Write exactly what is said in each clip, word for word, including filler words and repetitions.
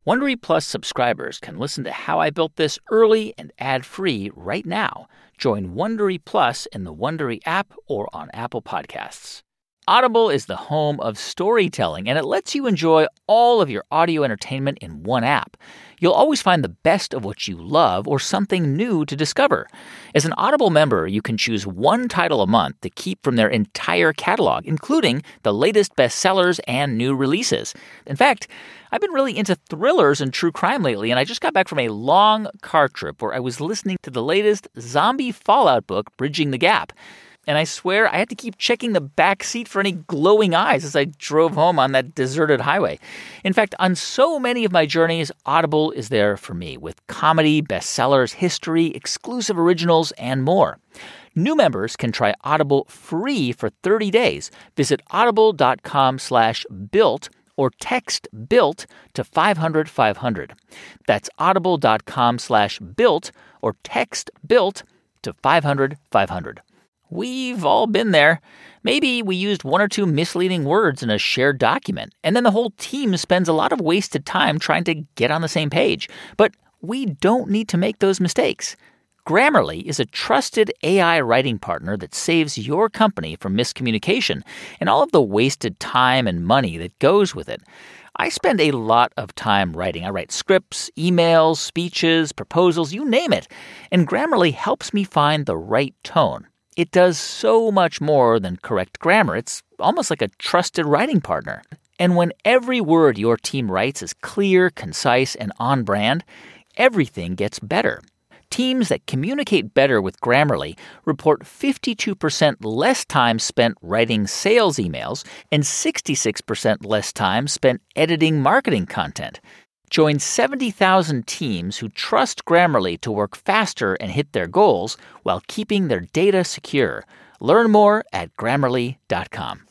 Wondery Plus subscribers can listen to How I Built This early and ad-free right now. Join Wondery Plus in the Wondery app or on Apple Podcasts. Audible is the home of storytelling, and it lets you enjoy all of your audio entertainment in one app. You'll always find the best of what you love or something new to discover. As an Audible member, you can choose one title a month to keep from their entire catalog, including the latest bestsellers and new releases. In fact, I've been really into thrillers and true crime lately, and I just got back from a long car trip where I was listening to the latest zombie Fallout book, Bridging the Gap. And I swear I had to keep checking the back seat for any glowing eyes as I drove home on that deserted highway. In fact, on so many of my journeys, Audible is there for me with comedy, bestsellers, history, exclusive originals, and more. New members can try Audible free for thirty days. Visit audible.com slash built or text BUILT to five hundred five hundred. That's audible.com slash built or text BUILT to five hundred five hundred. We've all been there. Maybe we used one or two misleading words in a shared document, and then the whole team spends a lot of wasted time trying to get on the same page. But we don't need to make those mistakes. Grammarly is a trusted A I writing partner that saves your company from miscommunication and all of the wasted time and money that goes with it. I spend a lot of time writing. I write scripts, emails, speeches, proposals, you name it. And Grammarly helps me find the right tone. It does so much more than correct grammar. It's almost like a trusted writing partner. And when every word your team writes is clear, concise, and on brand, everything gets better. Teams that communicate better with Grammarly report fifty-two percent less time spent writing sales emails and sixty-six percent less time spent editing marketing content. Join seventy thousand teams who trust Grammarly to work faster and hit their goals while keeping their data secure. Learn more at Grammarly dot com.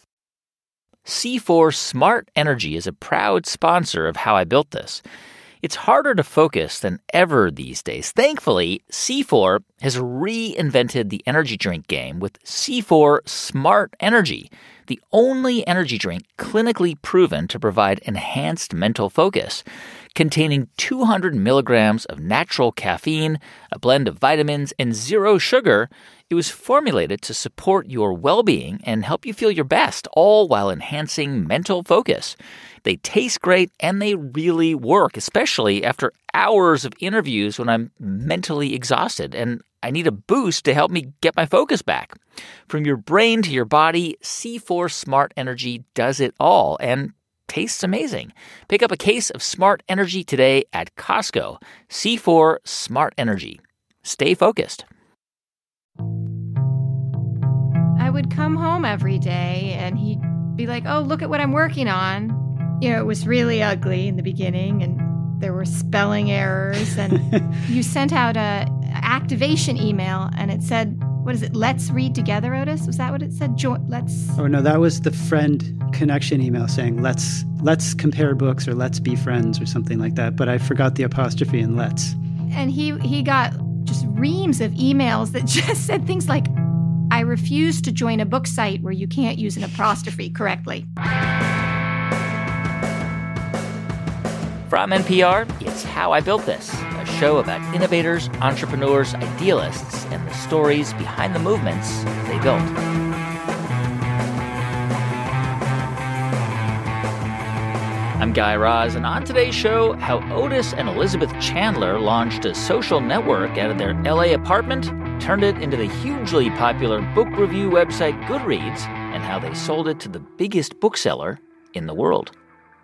C four Smart Energy is a proud sponsor of How I Built This. It's harder to focus than ever these days. Thankfully, C four has reinvented the energy drink game with C four Smart Energy, the only energy drink clinically proven to provide enhanced mental focus. Containing two hundred milligrams of natural caffeine, a blend of vitamins, and zero sugar, it was formulated to support your well-being and help you feel your best, all while enhancing mental focus. They taste great, and they really work, especially after hours of interviews when I'm mentally exhausted and I need a boost to help me get my focus back. From your brain to your body, C four Smart Energy does it all and tastes amazing. Pick up a case of Smart Energy today at Costco. C four Smart Energy. Stay focused. I would come home every day and he'd be like, oh, look at what I'm working on. You know, it was really ugly in the beginning and there were spelling errors. And you sent out a activation email and it said, what is it? Let's read together, Otis? Was that what it said? Jo- let's. Oh, no, that was the friend connection email saying, let's let's compare books or let's be friends or something like that. But I forgot the apostrophe in let's. And he, he got just reams of emails that just said things like, I refuse to join a book site where you can't use an apostrophe correctly. From N P R, it's How I Built This, a show about innovators, entrepreneurs, idealists, and the stories behind the movements they built. I'm Guy Raz, and on today's show, how Otis and Elizabeth Chandler launched a social network out of their L A apartment, turned it into the hugely popular book review website Goodreads, and how they sold it to the biggest bookseller in the world.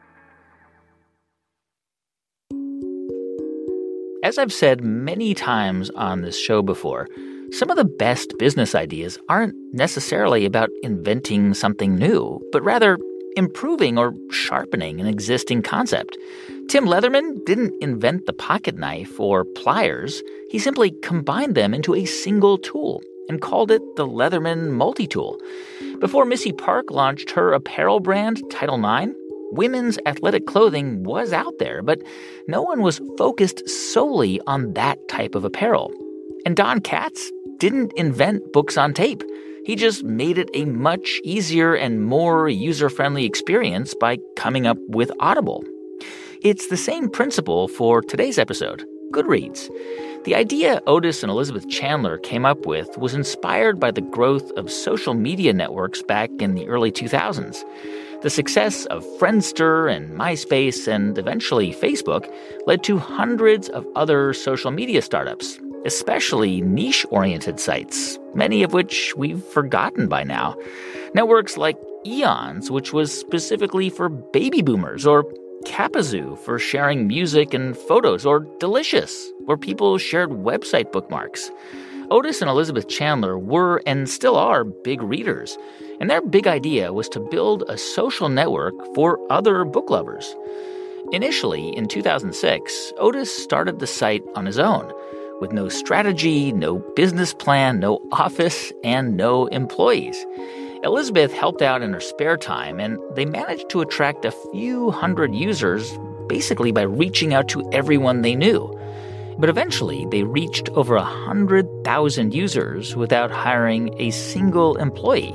As I've said many times on this show before, some of the best business ideas aren't necessarily about inventing something new, but rather improving or sharpening an existing concept. Tim Leatherman didn't invent the pocket knife or pliers. He simply combined them into a single tool and called it the Leatherman Multi-Tool. Before Missy Park launched her apparel brand, Title nine, women's athletic clothing was out there, but no one was focused solely on that type of apparel. And Don Katz didn't invent books on tape. He just made it a much easier and more user-friendly experience by coming up with Audible. It's the same principle for today's episode, Goodreads. The idea Otis and Elizabeth Chandler came up with was inspired by the growth of social media networks back in the early two thousands. The success of Friendster and MySpace and eventually Facebook led to hundreds of other social media startups, especially niche-oriented sites, many of which we've forgotten by now. Networks like Eons, which was specifically for baby boomers, or Kapazoo for sharing music and photos, or Delicious, where people shared website bookmarks. Otis and Elizabeth Chandler were and still are big readers, and their big idea was to build a social network for other book lovers. Initially, in two thousand six, Otis started the site on his own, with no strategy, no business plan, no office, and no employees. Elizabeth helped out in her spare time, and they managed to attract a few hundred users basically by reaching out to everyone they knew. But eventually, they reached over one hundred thousand users without hiring a single employee.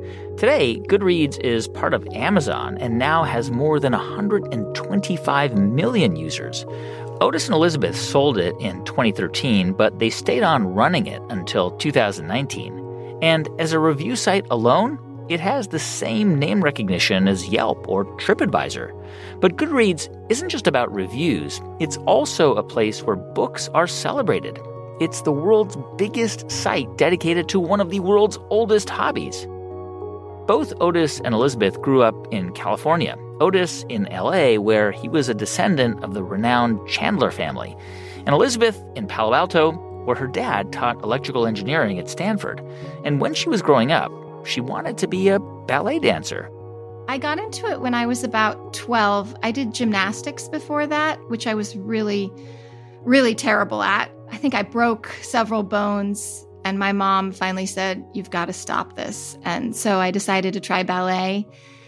Today, Goodreads is part of Amazon and now has more than one hundred twenty-five million users. Otis and Elizabeth sold it in twenty thirteen, but they stayed on running it until two thousand nineteen. And as a review site alone, it has the same name recognition as Yelp or TripAdvisor. But Goodreads isn't just about reviews. It's also a place where books are celebrated. It's the world's biggest site dedicated to one of the world's oldest hobbies. Both Otis and Elizabeth grew up in California. Otis in L A, where he was a descendant of the renowned Chandler family, and Elizabeth in Palo Alto, where her dad taught electrical engineering at Stanford. And when she was growing up, she wanted to be a ballet dancer. I got into it when I was about twelve. I did gymnastics before that, which I was really, really terrible at. I think I broke several bones, and my mom finally said, "You've got to stop this." And so I decided to try ballet.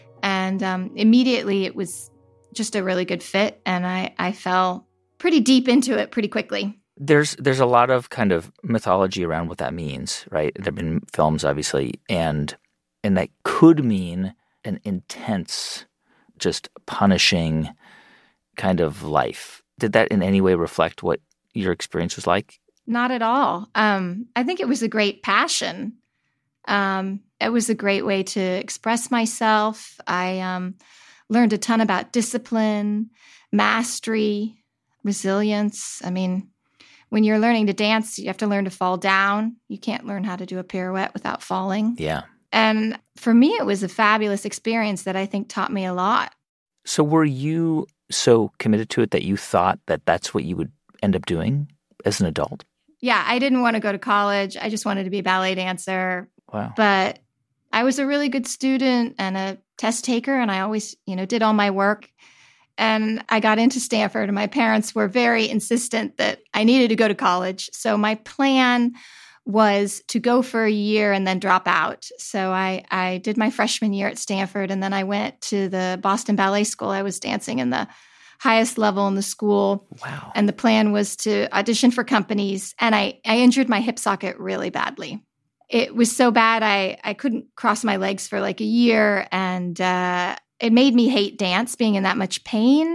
And um, immediately it was just a really good fit, and I, I fell pretty deep into it pretty quickly. There's there's a lot of kind of mythology around what that means, right? There have been films, obviously, and and that could mean an intense, just punishing kind of life. Did that in any way reflect what your experience was like? Not at all. Um, I think it was a great passion. Um, it was a great way to express myself. I um, learned a ton about discipline, mastery, resilience. I mean, when you're learning to dance, you have to learn to fall down. You can't learn how to do a pirouette without falling. Yeah. And for me, it was a fabulous experience that I think taught me a lot. So were you so committed to it that you thought that that's what you would end up doing as an adult? Yeah, I didn't want to go to college. I just wanted to be a ballet dancer. Wow. But I was a really good student and a test taker, and I always, you know, did all my work. And I got into Stanford, and my parents were very insistent that I needed to go to college. So my plan was to go for a year and then drop out. So I, I did my freshman year at Stanford, and then I went to the Boston Ballet School. I was dancing in the highest level in the school. Wow. And the plan was to audition for companies. And I, I injured my hip socket really badly. It was so bad, I, I couldn't cross my legs for like a year. And uh, it made me hate dance, being in that much pain.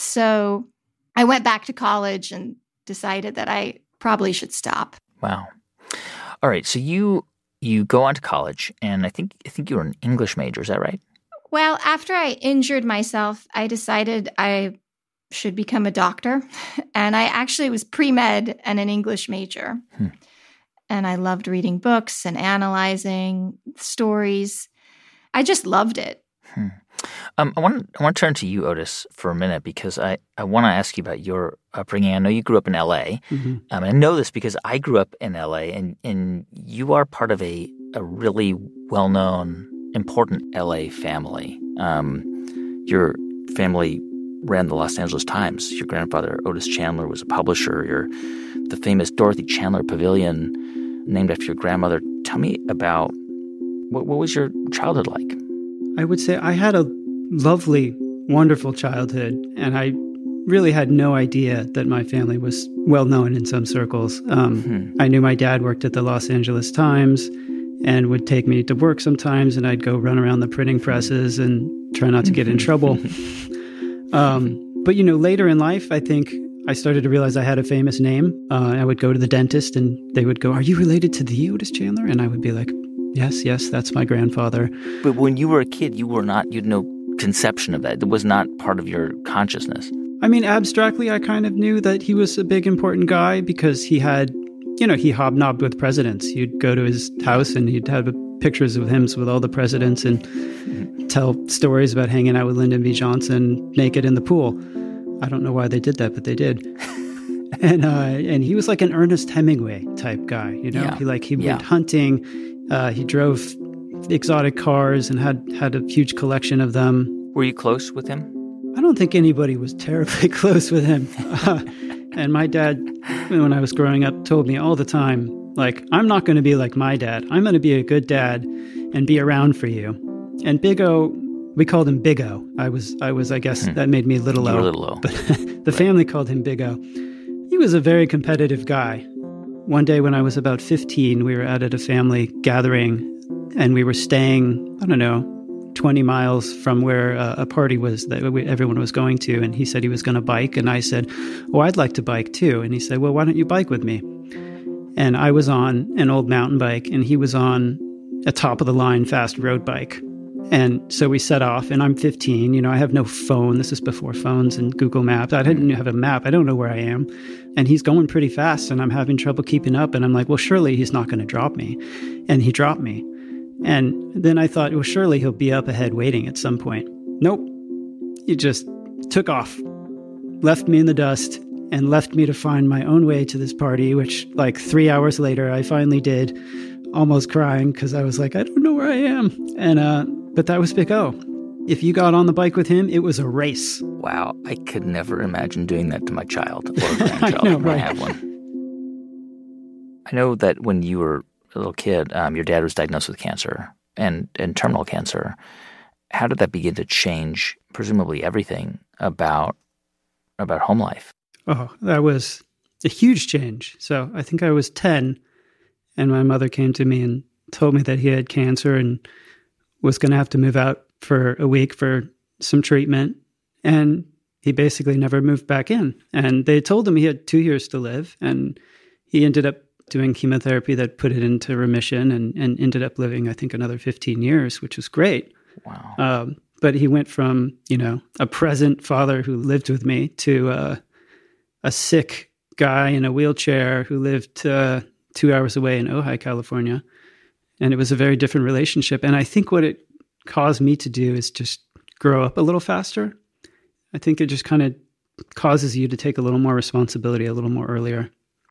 So I went back to college and decided that I probably should stop. Wow. All right. So you you go on to college, and I think I think you were an English major. Is that right? Well, after I injured myself, I decided I should become a doctor. And I actually was pre-med and an English major. Hmm. And I loved reading books and analyzing stories. I just loved it. Hmm. Um, I want I want to turn to you, Otis, for a minute, because I, I want to ask you about your upbringing. I know you grew up in L A. Mm-hmm. Um, and I know this because I grew up in L A, and, and you are part of a, a really well-known, important L A family. Um, your family ran the Los Angeles Times. Your grandfather, Otis Chandler, was a publisher. Your the famous Dorothy Chandler Pavilion, named after your grandmother. Tell me about what, what was your childhood like? I would say I had a lovely, wonderful childhood, and I really had no idea that my family was well known in some circles. Um, mm-hmm. I knew my dad worked at the Los Angeles Times and would take me to work sometimes, and I'd go run around the printing presses and try not to get in trouble. Um, But, you know, later in life, I think I started to realize I had a famous name. Uh, I would go to the dentist and they would go, "Are you related to the Otis Chandler?" And I would be like, yes, yes, that's my grandfather. But when you were a kid, you were not, you had no conception of that. It was not part of your consciousness. I mean, abstractly, I kind of knew that he was a big, important guy because he had, you know, he hobnobbed with presidents. You'd go to his house and he'd have pictures of him with all the presidents and tell stories about hanging out with Lyndon B. Johnson naked in the pool. I don't know why they did that, but they did. and uh, and he was like an Ernest Hemingway type guy, you know. Yeah. He like he yeah. went hunting. Uh, he drove exotic cars and had had a huge collection of them. Were you close with him? I don't think anybody was terribly close with him. Uh, and my dad, when I was growing up, told me all the time, like, I'm not going to be like my dad. I'm going to be a good dad and be around for you. And Big O, we called him Big O. I was, I was, I guess hmm. that made me a little low. You were a little low. But the family called him Big O. He was a very competitive guy. One day when I was about fifteen, we were out at a family gathering and we were staying, I don't know, twenty miles from where uh, a party was that we, everyone was going to. And he said he was going to bike. And I said, "Oh, I'd like to bike too." And he said, "Well, why don't you bike with me?" And I was on an old mountain bike and he was on a top of the line fast road bike. And so we set off and I'm fifteen, you know, I have no phone. This is before phones and Google Maps. I didn't have a map. I don't know where I am. And he's going pretty fast and I'm having trouble keeping up. And I'm like, well, surely he's not going to drop me. And he dropped me. And then I thought, well, surely he'll be up ahead waiting at some point. Nope. He just took off, left me in the dust, and left me to find my own way to this party, which like three hours later, I finally did, almost crying because I was like, I don't know where I am. And, uh, but that was Big O. If you got on the bike with him, it was a race. Wow. I could never imagine doing that to my child or grandchild I know, when right. I have one. I know that when you were a little kid, um, your dad was diagnosed with cancer and, and terminal cancer. How did that begin to change, presumably everything about about home life? Oh, that was a huge change. So I think I was ten, and my mother came to me and told me that he had cancer and was going to have to move out for a week for some treatment. And he basically never moved back in. And they told him he had two years to live, and he ended up doing chemotherapy that put it into remission and, and ended up living, I think, another fifteen years, which was great. Wow. Um, but he went from, you know, a present father who lived with me to uh, a sick guy in a wheelchair who lived uh, two hours away in Ojai, California. And it was a very different relationship. And I think what it caused me to do is just grow up a little faster. I think it just kind of causes you to take a little more responsibility a little more earlier.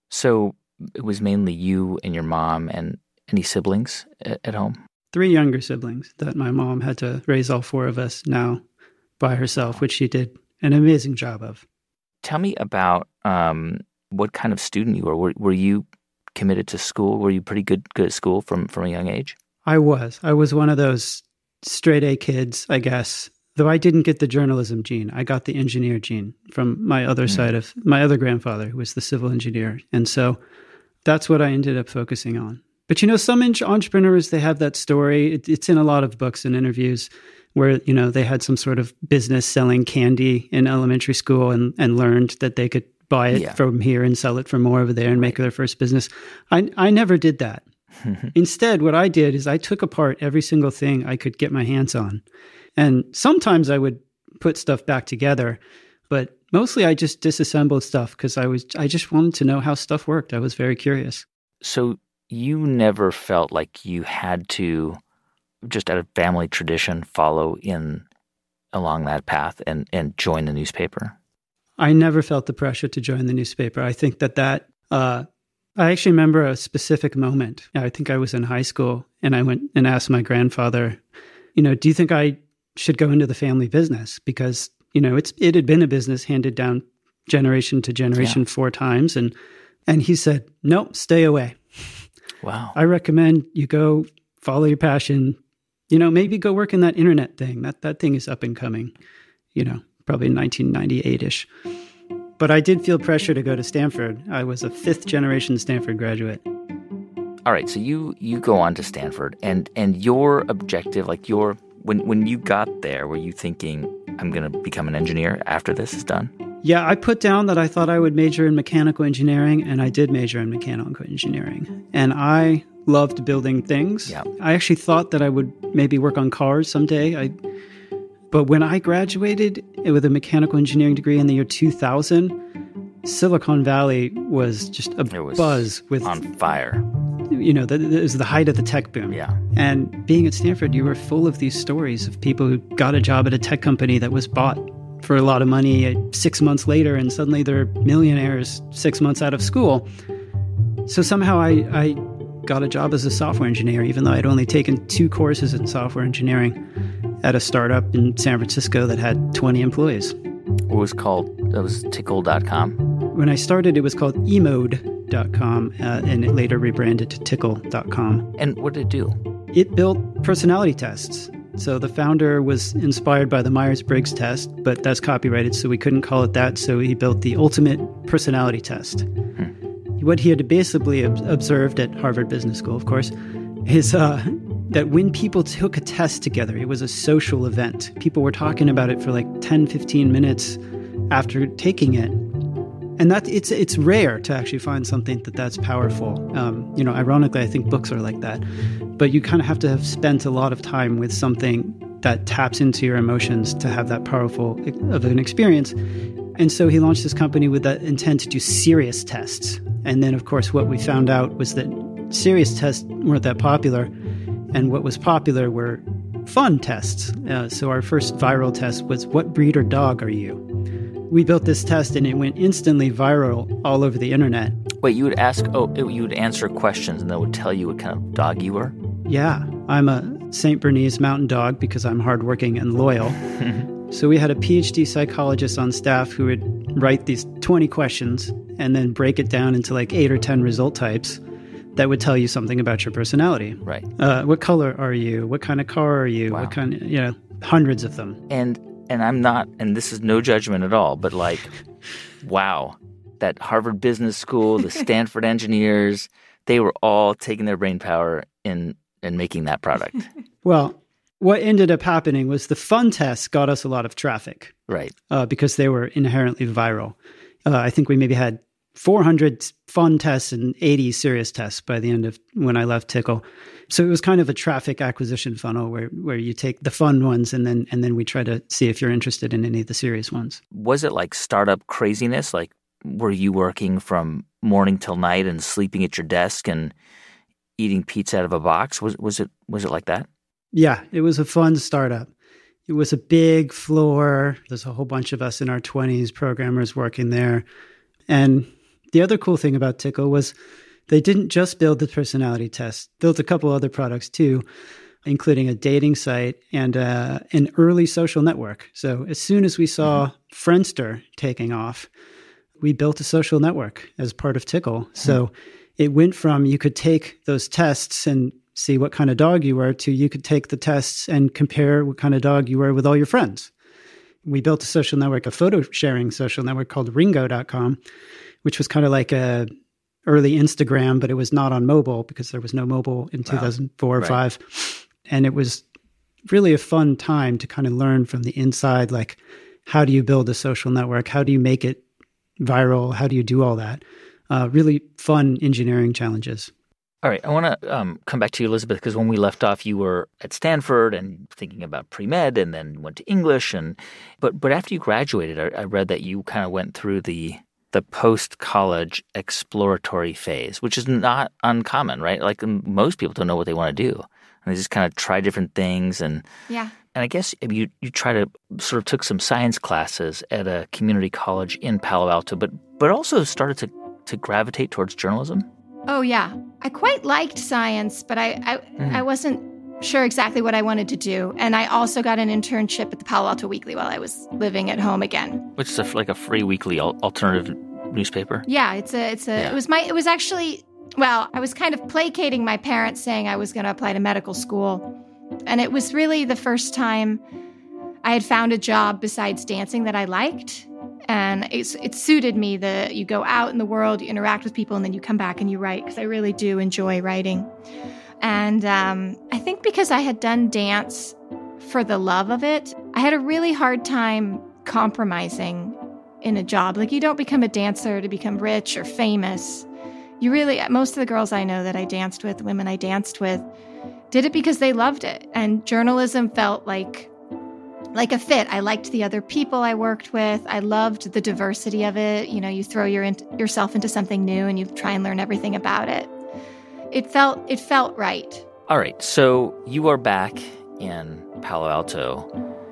So it was mainly you and your mom and any siblings at, at home? Three younger siblings that my mom had to raise all four of us now by herself, which she did an amazing job of. Tell me about um, what kind of student you were. Were, were you committed to school? Were you pretty good good at school from, from a young age? I was. I was one of those straight A kids, I guess. Though I didn't get the journalism gene. I got the engineer gene from my other mm. side of my other grandfather, who was the civil engineer. And so that's what I ended up focusing on. But, you know, some entrepreneurs, they have that story. It, it's in a lot of books and interviews where, you know, they had some sort of business selling candy in elementary school and, and learned that they could buy it yeah. from here and sell it for more over there and make their first business. I, I never did that. Instead, what I did is I took apart every single thing I could get my hands on. And sometimes I would put stuff back together, but mostly I just disassembled stuff because I was I just wanted to know how stuff worked. I was very curious. So you never felt like you had to, just out of family tradition, follow in along that path and, and join the newspaper? I never felt the pressure to join the newspaper. I think that that, uh, I actually remember a specific moment. I think I was in high school and I went and asked my grandfather, you know, do you think I should go into the family business? Because, you know, it's it had been a business handed down generation to generation yeah. four times. And, and he said, no, stay away. Wow. I recommend you go follow your passion. You know, maybe go work in that internet thing. That that thing is up and coming, you know, probably nineteen ninety-eight-ish. But I did feel pressure to go to Stanford. I was a fifth generation Stanford graduate. All right. So you you go on to Stanford and and your objective, like your When when you got there, were you thinking, I'm going to become an engineer after this is done? Yeah, I put down that I thought I would major in mechanical engineering, and I did major in mechanical engineering. And I loved building things. Yeah. I actually thought that I would maybe work on cars someday. I, but when I graduated with a mechanical engineering degree in the year two thousand, Silicon Valley was just a it was buzz with on fire. You know, the, it was the height of the tech boom. Yeah. And being at Stanford, you were full of these stories of people who got a job at a tech company that was bought for a lot of money six months later, and suddenly they're millionaires six months out of school. So somehow I, I got a job as a software engineer, even though I'd only taken two courses in software engineering at a startup in San Francisco that had twenty employees. It was called, it was tickle dot com. When I started, it was called emode dot com, uh, and it later rebranded to tickle dot com. And what did it do? It built personality tests. So the founder was inspired by the Myers-Briggs test, but that's copyrighted, so we couldn't call it that. So he built the ultimate personality test. Hmm. What he had basically ob- observed at Harvard Business School, of course, is uh, that when people took a test together, it was a social event. People were talking about it for like ten, fifteen minutes after taking it. And that it's it's rare to actually find something that that's powerful. Um, you know, ironically, I think books are like that. But you kind of have to have spent a lot of time with something that taps into your emotions to have that powerful of an experience. And so he launched this company with that intent to do serious tests. And then, of course, what we found out was that serious tests weren't that popular. And what was popular were fun tests. Uh, so our first viral test was, what breed or dog are you? We built this test and it went instantly viral all over the internet. Wait, you would ask, oh, you would answer questions and that would tell you what kind of dog you were? Yeah, I'm a Saint Bernese mountain dog because I'm hardworking and loyal. So we had a PhD psychologist on staff who would write these twenty questions and then break it down into like eight or ten result types that would tell you something about your personality. Right. Uh, what color are you? What kind of car are you? Wow. What kind of, you know, hundreds of them. And and I'm not, and this is no judgment at all, but like, wow, that Harvard Business School, the Stanford engineers, they were all taking their brain power in in making that product. Well, what ended up happening was the fun tests got us a lot of traffic. Right. Uh, because they were inherently viral. Uh, I think we maybe had four hundred fun tests and eighty serious tests by the end of when I left Tickle. So it was kind of a traffic acquisition funnel where, where you take the fun ones and then and then we try to see if you're interested in any of the serious ones. Was it like startup craziness? Like, were you working from morning till night and sleeping at your desk and eating pizza out of a box? Was was it was it like that? Yeah, it was a fun startup. It was a big floor. There's a whole bunch of us in our twenties, programmers working there. And the other cool thing about Tickle was they didn't just build the personality test, built a couple other products too, including a dating site and uh, an early social network. So as soon as we saw mm-hmm. Friendster taking off, we built a social network as part of Tickle. Mm-hmm. So it went from you could take those tests and see what kind of dog you were to you could take the tests and compare what kind of dog you were with all your friends. We built a social network, a photo sharing social network called ringo dot com, which was kind of like a early Instagram, but it was not on mobile because there was no mobile in wow. two thousand four or right. five. And it was really a fun time to kind of learn from the inside, like, how do you build a social network? How do you make it viral? How do you do all that? Uh, really fun engineering challenges. All right. I want to um, come back to you, Elizabeth, because when we left off, you were at Stanford and thinking about pre-med and then went to English. And But but after you graduated, I, I read that you kind of went through the the post-college exploratory phase, which is not uncommon, right? Like most people don't know what they want to do. And they just kind of try different things. And yeah. And I guess you you try to sort of took some science classes at a community college in Palo Alto, but but also started to, to gravitate towards journalism. Oh, yeah. I quite liked science, but I, I, mm. I wasn't sure exactly what I wanted to do. And I also got an internship at the Palo Alto Weekly while I was living at home again. Which is a, like a free weekly alternative newspaper? Yeah, it's a, it's a, yeah. it was my, it was actually, well, I was kind of placating my parents saying I was going to apply to medical school. And it was really the first time I had found a job besides dancing that I liked. And it's, it suited me that you go out in the world, you interact with people, and then you come back and you write, because I really do enjoy writing. And um, I think because I had done dance for the love of it. I had a really hard time compromising in a job. Like, you don't become a dancer to become rich or famous. You really, most of the girls I know that I danced with, women I danced with, did it because they loved it. And journalism felt like like a fit. I liked the other people I worked with. I loved the diversity of it. You know, you throw your in, yourself into something new and you try and learn everything about it. It felt it felt right. All right. So you are back in Palo Alto,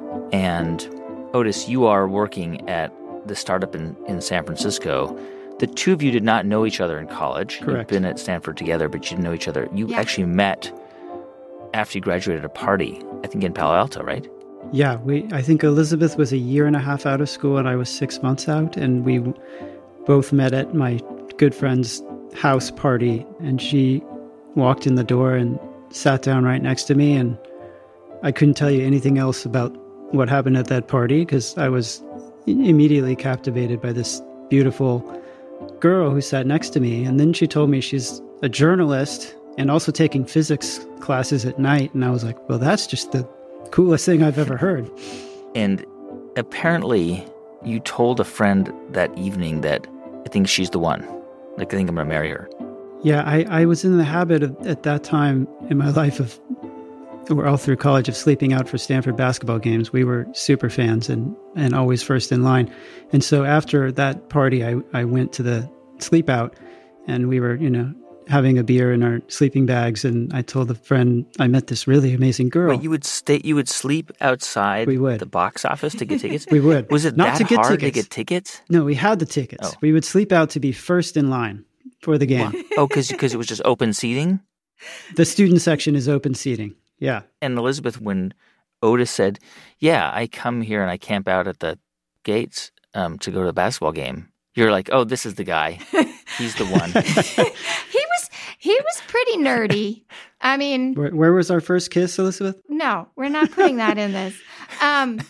and Otis, you are working at the startup in, in San Francisco. The two of you did not know each other in college. Correct. You've been at Stanford together, but you didn't know each other. You Yeah. actually met after you graduated at a party, I think in Palo Alto, right? Yeah, we. I think Elizabeth was a year and a half out of school, and I was six months out, and we both met at my good friend's house party. And she walked in the door and sat down right next to me, and I couldn't tell you anything else about what happened at that party because I was immediately captivated by this beautiful girl who sat next to me. And then she told me she's a journalist and also taking physics classes at night, and I was like, well, that's just the coolest thing I've ever heard. And apparently you told a friend that evening that I think she's the one. Like, I think I'm going to marry her. Yeah, I, I was in the habit of, at that time in my life of, or all through college, of sleeping out for Stanford basketball games. We were super fans and, and always first in line. And so after that party, I, I went to the sleep out, and we were, you know, having a beer in our sleeping bags, and I told a friend I met this really amazing girl. Wait, you would stay? You would sleep outside We would. the box office to get tickets? We would. Was it Not that to get hard tickets. to get tickets? No, we had the tickets. Oh. We would sleep out to be first in line for the game. Oh, because it was just open seating? The student section is open seating. Yeah. And Elizabeth, when Otis said, yeah, I come here and I camp out at the gates um, to go to a basketball game, you're like, oh, this is the guy. He's the one. He was he was pretty nerdy. I mean, Where, where was our first kiss, Elizabeth? no, we're not putting that in this. Um,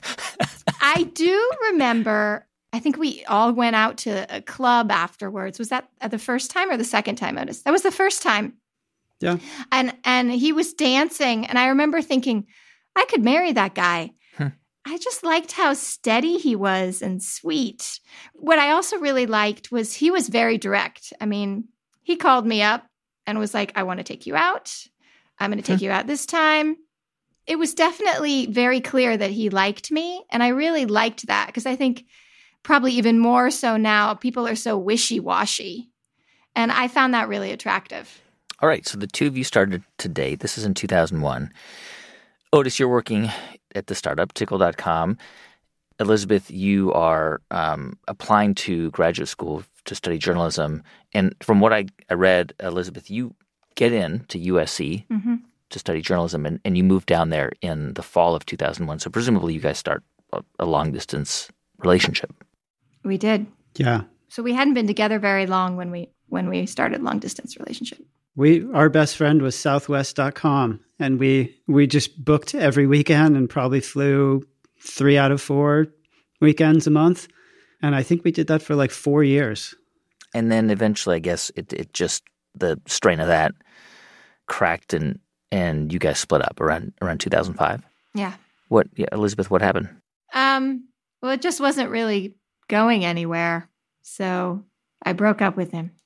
I do remember, I think we all went out to a club afterwards. Was that the first time or the second time, Otis? That was the first time. Yeah. And and he was dancing, and I remember thinking, I could marry that guy. Hmm. I just liked how steady he was and sweet. What I also really liked was he was very direct. I mean, he called me up and was like, I want to take you out. I'm going to take you out this time. It was definitely very clear that he liked me, and I really liked that because I think probably even more so now, people are so wishy-washy, and I found that really attractive. All right, so the two of you started to date. This is in two thousand one. Otis, you're working at the startup, Tickle dot com. Elizabeth, you are um, applying to graduate school to study journalism. And from what I, I read, Elizabeth, you get in to U S C Mm-hmm. to study journalism, and, and you moved down there in the fall of two thousand one. So presumably you guys start a, a long-distance relationship. We did. Yeah. So we hadn't been together very long when we when we started long-distance relationship. We our best friend was Southwest dot com, and we we just booked every weekend and probably flew three out of four weekends a month. And I think we did that for like four years. And then eventually, I guess, it, it just, the strain of that cracked, and, and you guys split up around around two thousand five. Yeah. What, yeah, Elizabeth, what happened? Um. Well, it just wasn't really going anywhere, so I broke up with him.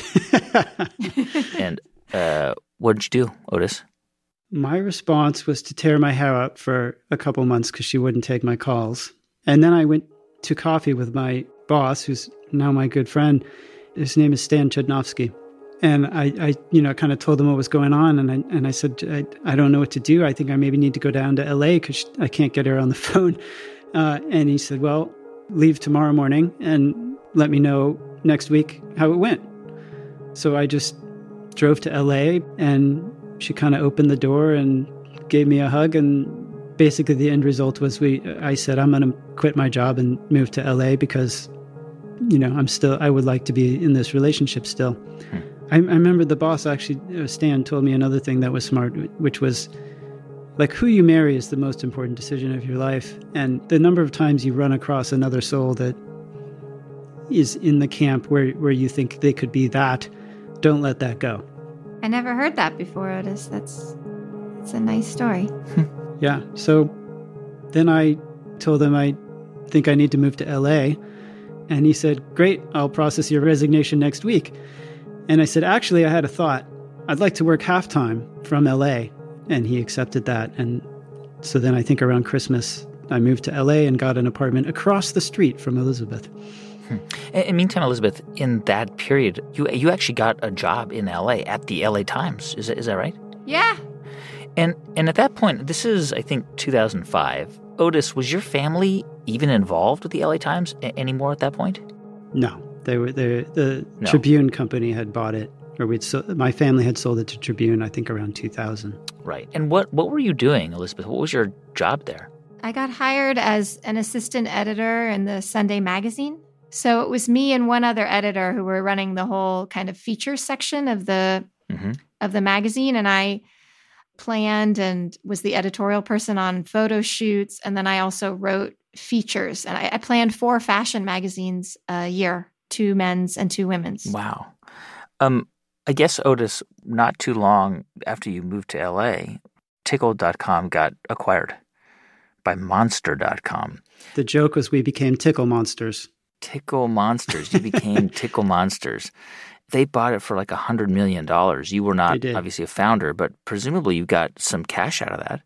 And uh, what did you do, Otis? My response was to tear my hair out for a couple months because she wouldn't take my calls. And then I went to coffee with my boss, who's now my good friend. His name is Stan Chudnovsky. And I, I you know, kind of told him what was going on. And I, and I said, I, I don't know what to do. I think I maybe need to go down to L A because I can't get her on the phone. Uh, and he said, well, leave tomorrow morning and let me know next week how it went. So I just drove to L A, and she kind of opened the door and gave me a hug. And basically the end result was we, I said, I'm going to quit my job and move to L A because, you know, I'm still, I would like to be in this relationship still. Hmm. I, I remember the boss actually, uh, Stan, told me another thing that was smart, which was like who you marry is the most important decision of your life. And the number of times you run across another soul that is in the camp where, where you think they could be that, don't let that go. I never heard that before, Otis. That's that's a nice story. Yeah. So then I told him I think I need to move to L A. And he said, great, I'll process your resignation next week. And I said, actually, I had a thought. I'd like to work half-time from L A. And he accepted that. And so then I think around Christmas, I moved to L A and got an apartment across the street from Elizabeth. Hmm. And meantime, Elizabeth, in that period, you you actually got a job in L A at the L A Times. Is that, is that right? Yeah. And and at that point, this is, I think, two thousand five. Otis, was your family even involved with the L A Times a- anymore at that point? No. They were the the No. Tribune company had bought it, or we'd so, my family had sold it to Tribune, I think, around two thousand. Right. And what, what were you doing, Elizabeth? What was your job there? I got hired as an assistant editor in the Sunday magazine. So it was me and one other editor who were running the whole kind of feature section of the Mm-hmm. of the magazine. And I planned and was the editorial person on photo shoots. And then I also wrote features. And I, I planned four fashion magazines a year, two men's and two women's. Wow. Um, I guess, Otis, not too long after you moved to L A, Tickle dot com got acquired by Monster dot com. The joke was we became Tickle Monsters. Tickle Monsters. You became Tickle Monsters. They bought it for like one hundred million dollars. You were They not did. obviously a founder, but presumably you got some cash out of that.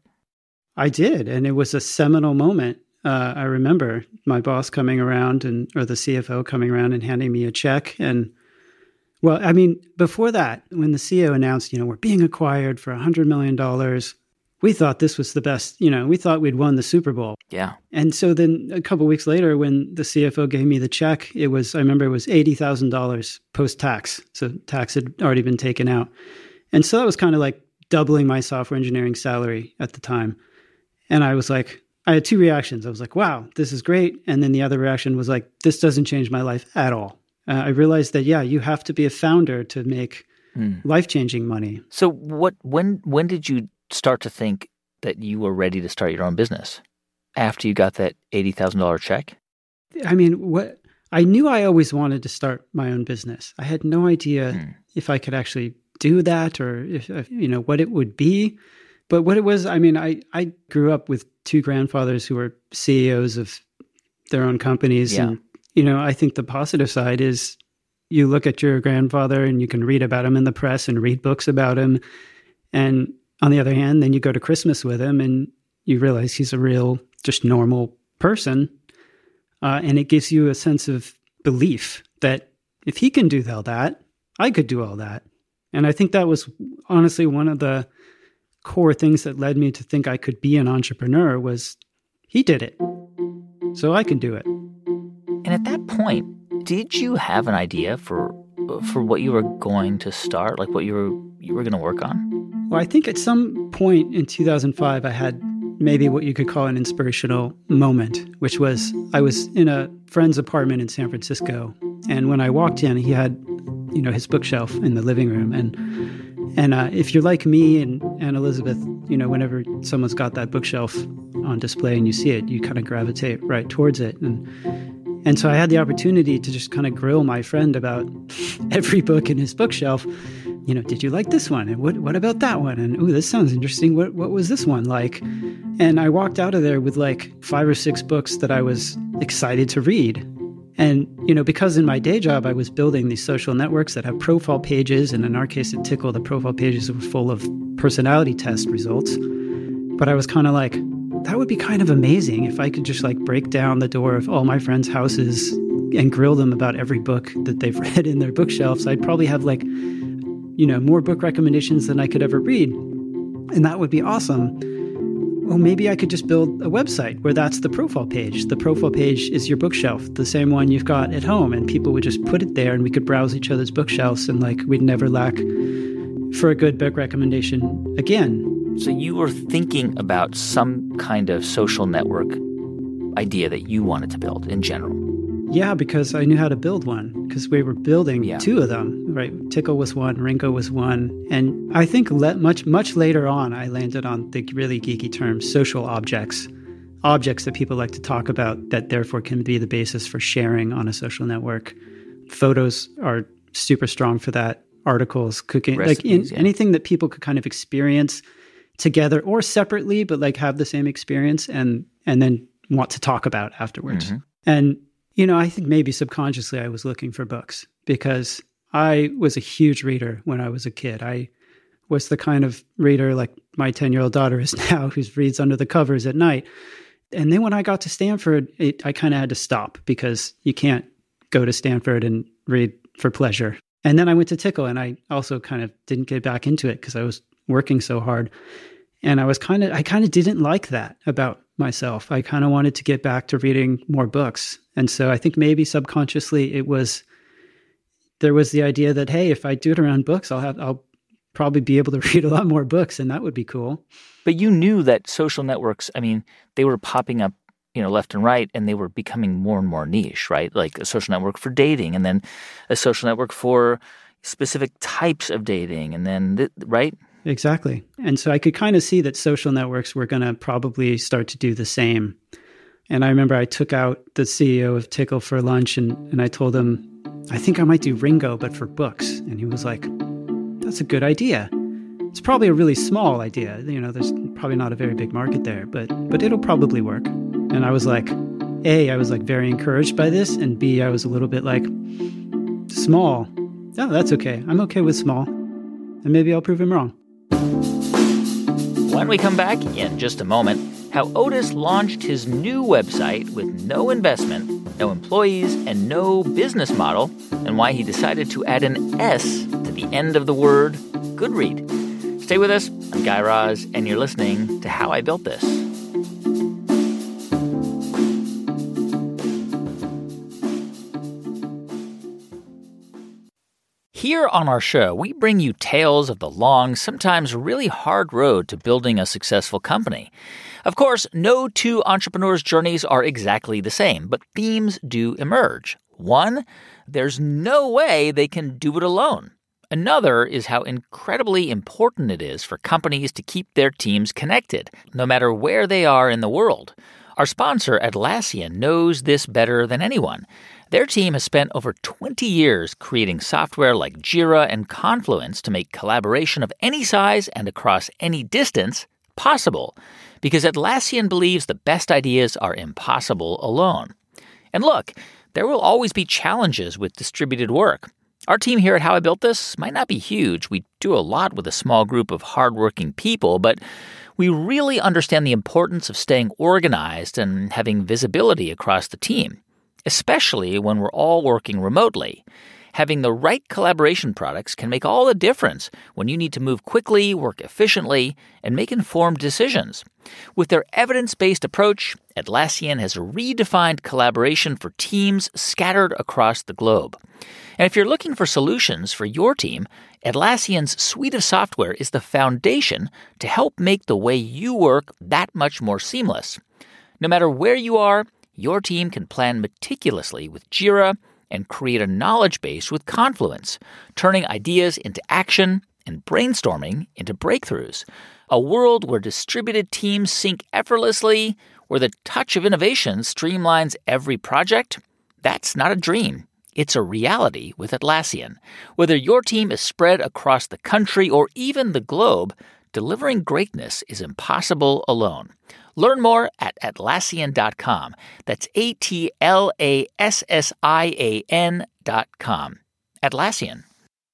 I did, and it was a seminal moment. Uh, I remember my boss coming around, and or the C F O coming around and handing me a check. And well, I mean, before that, when the C E O announced, you know, we're being acquired for one hundred million dollars, we thought this was the best. You know, we thought we'd won the Super Bowl. Yeah. And so then a couple of weeks later, when the C F O gave me the check, it was, I remember it was eighty thousand dollars post-tax. So tax had already been taken out. And so that was kind of like doubling my software engineering salary at the time. And I was like, I had two reactions. I was like, wow, this is great. And then the other reaction was like, this doesn't change my life at all. Uh, I realized that, yeah, you have to be a founder to make Hmm. life-changing money. So what? When when did you start to think that you were ready to start your own business? After you got that eighty thousand dollars check? I mean, what I knew I always wanted to start my own business. I had no idea Hmm. if I could actually do that or if, if you know what it would be. But what it was, I mean, I, I grew up with two grandfathers who were C E Os of their own companies. Yeah. And, you know, I think the positive side is you look at your grandfather and you can read about him in the press and read books about him. And on the other hand, then you go to Christmas with him and you realize he's a real, just normal person. Uh, and it gives you a sense of belief that if he can do all that, I could do all that. And I think that was honestly one of the core things that led me to think I could be an entrepreneur was he did it. So I can do it. And at that point, did you have an idea for for what you were going to start, like what you were you were going to work on? Well, I think at some point in two thousand five, I had maybe what you could call an inspirational moment, which was I was in a friend's apartment in San Francisco. And when I walked in, he had, you know, his bookshelf in the living room. And and uh, if you're like me and, and Elizabeth, you know, whenever someone's got that bookshelf on display and you see it, you kind of gravitate right towards it. And and so I had the opportunity to just kind of grill my friend about every book in his bookshelf. You know, did you like this one? And what what about that one? And oh, this sounds interesting. What what was this one like? And I walked out of there with like five or six books that I was excited to read. And, you know, because in my day job, I was building these social networks that have profile pages. And in our case, at Tickle, the profile pages were full of personality test results. But I was kind of like, that would be kind of amazing if I could just like break down the door of all my friends' houses and grill them about every book that they've read in their bookshelves. I'd probably have like, you know, more book recommendations than I could ever read. And that would be awesome. Well, maybe I could just build a website where that's the profile page. The profile page is your bookshelf, the same one you've got at home. And people would just put it there and we could browse each other's bookshelves and like we'd never lack for a good book recommendation again. So you were thinking about some kind of social network idea that you wanted to build in general. Yeah, because I knew how to build one, because we were building Yeah. two of them, right? Tickle was one, Ringo was one. And I think le- much, much later on, I landed on the really geeky term, social objects, objects that people like to talk about that therefore can be the basis for sharing on a social network. Photos are super strong for that. Articles, cooking, like in, Recipes, yeah. anything that people could kind of experience together or separately, but like have the same experience and and then want to talk about afterwards. Mm-hmm. And, you know, I think maybe subconsciously I was looking for books because I was a huge reader when I was a kid. I was the kind of reader like my ten-year-old daughter is now, who reads under the covers at night. And then when I got to Stanford, it, I kind of had to stop because you can't go to Stanford and read for pleasure. And then I went to Tickle, and I also kind of didn't get back into it because I was working so hard. And I was kind of, I kind of didn't like that about myself. I kind of wanted to get back to reading more books. And so I think maybe subconsciously it was, there was the idea that, hey, if I do it around books, I'll have, I'll probably be able to read a lot more books, and that would be cool. But you knew that social networks, I mean, they were popping up, you know, left and right, and they were becoming more and more niche, right? Like a social network for dating, and then a social network for specific types of dating, and then, th- right? Exactly. And so I could kind of see that social networks were going to probably start to do the same. And I remember I took out the C E O of Tickle for lunch, and, and I told him, I think I might do Ringo, but for books. And he was like, that's a good idea. It's probably a really small idea. You know, there's probably not a very big market there, but but it'll probably work. And I was like, A, I was like very encouraged by this, and B, I was a little bit like, small. Oh, that's okay. I'm okay with small. And maybe I'll prove him wrong. When we come back in just a moment, how Otis launched his new website with no investment, no employees, and no business model, and why he decided to add an S to the end of the word Goodread. Stay with us. I'm Guy Raz, and you're listening to How I Built This. Here on our show, we bring you tales of the long, sometimes really hard road to building a successful company. Of course, no two entrepreneurs' journeys are exactly the same, but themes do emerge. One, there's no way they can do it alone. Another is how incredibly important it is for companies to keep their teams connected, no matter where they are in the world. Our sponsor, Atlassian, knows this better than anyone. Their team has spent over twenty years creating software like Jira and Confluence to make collaboration of any size and across any distance possible, because Atlassian believes the best ideas are impossible alone. And look, there will always be challenges with distributed work. Our team here at How I Built This might not be huge. We do a lot with a small group of hardworking people, but we really understand the importance of staying organized and having visibility across the team, especially when we're all working remotely. Having the right collaboration products can make all the difference when you need to move quickly, work efficiently, and make informed decisions. With their evidence-based approach, Atlassian has redefined collaboration for teams scattered across the globe. And if you're looking for solutions for your team, Atlassian's suite of software is the foundation to help make the way you work that much more seamless. No matter where you are, your team can plan meticulously with Jira and create a knowledge base with Confluence, turning ideas into action and brainstorming into breakthroughs. A world where distributed teams sync effortlessly, where the touch of innovation streamlines every project. That's not a dream. It's a reality with Atlassian. Whether your team is spread across the country or even the globe, delivering greatness is impossible alone. Learn more at Atlassian dot com. That's A T L A S S I A N dot com. Atlassian.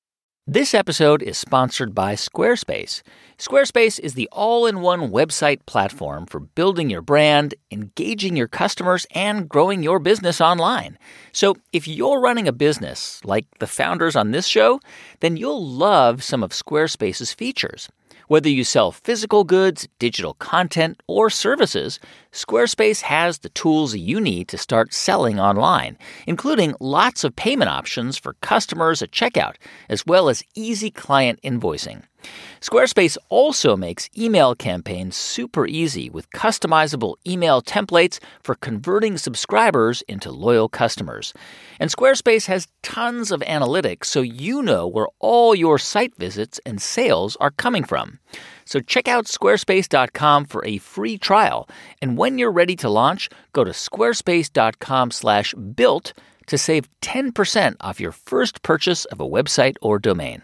This episode is sponsored by Squarespace. Squarespace is the all-in-one website platform for building your brand, engaging your customers, and growing your business online. So if you're running a business like the founders on this show, then you'll love some of Squarespace's features. Whether you sell physical goods, digital content, or services, Squarespace has the tools you need to start selling online, including lots of payment options for customers at checkout, as well as easy client invoicing. Squarespace also makes email campaigns super easy with customizable email templates for converting subscribers into loyal customers. And Squarespace has tons of analytics so you know where all your site visits and sales are coming from. So check out squarespace dot com for a free trial. And when you're ready to launch, go to squarespace dot com slash built to save ten percent off your first purchase of a website or domain.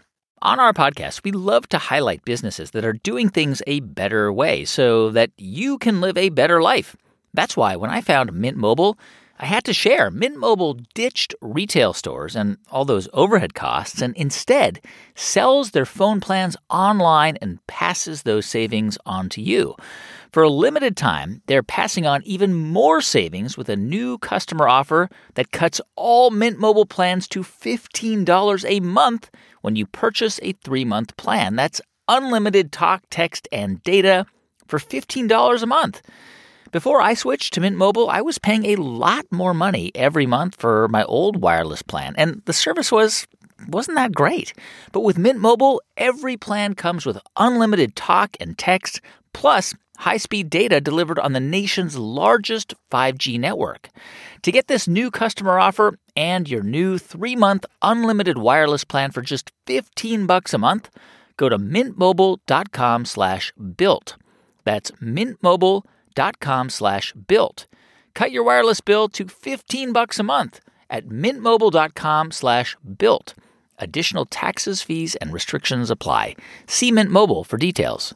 On our podcast, we love to highlight businesses that are doing things a better way so that you can live a better life. That's why when I found Mint Mobile, I had to share. Mint Mobile ditched retail stores and all those overhead costs and instead sells their phone plans online and passes those savings on to you. For a limited time, they're passing on even more savings with a new customer offer that cuts all Mint Mobile plans to fifteen dollars a month when you purchase a three-month plan. That's unlimited talk, text, and data for fifteen dollars a month. Before I switched to Mint Mobile, I was paying a lot more money every month for my old wireless plan, and the service was, wasn't that great. But with Mint Mobile, every plan comes with unlimited talk and text, plus high-speed data delivered on the nation's largest five G network. To get this new customer offer and your new three-month unlimited wireless plan for just fifteen bucks a month, go to mintmobile.com slash built. That's mintmobile.com slash built. Cut your wireless bill to fifteen bucks a month at mintmobile.com slash built. Additional taxes, fees, and restrictions apply. See Mint Mobile for details.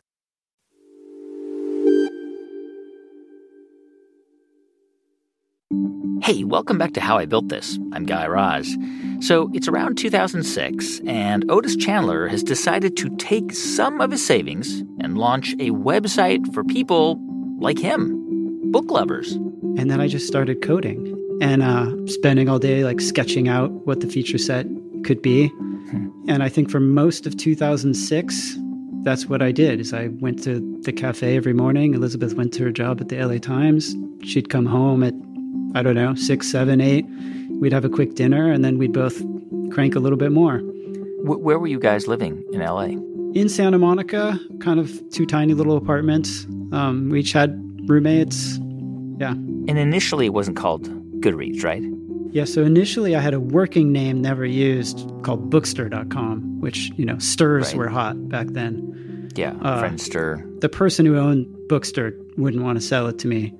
Hey, welcome back to How I Built This. I'm Guy Raz. So it's around two thousand six, and Otis Chandler has decided to take some of his savings and launch a website for people like him, book lovers. And then I just started coding and uh, spending all day like sketching out what the feature set could be. Hmm. And I think for most of two thousand six, that's what I did. Is I went to the cafe every morning. Elizabeth went to her job at the L A Times. She'd come home at I don't know, six, seven, eight. We'd have a quick dinner, and then we'd both crank a little bit more. W- where were you guys living in L A? In Santa Monica, kind of two tiny little apartments. Um, we each had roommates. Yeah. And initially it wasn't called Goodreads, right? Yeah, so initially I had a working name never used called bookster dot com, which, you know, stirs right. were hot back then. Yeah, uh, Friendster. The person who owned Bookster wouldn't want to sell it to me.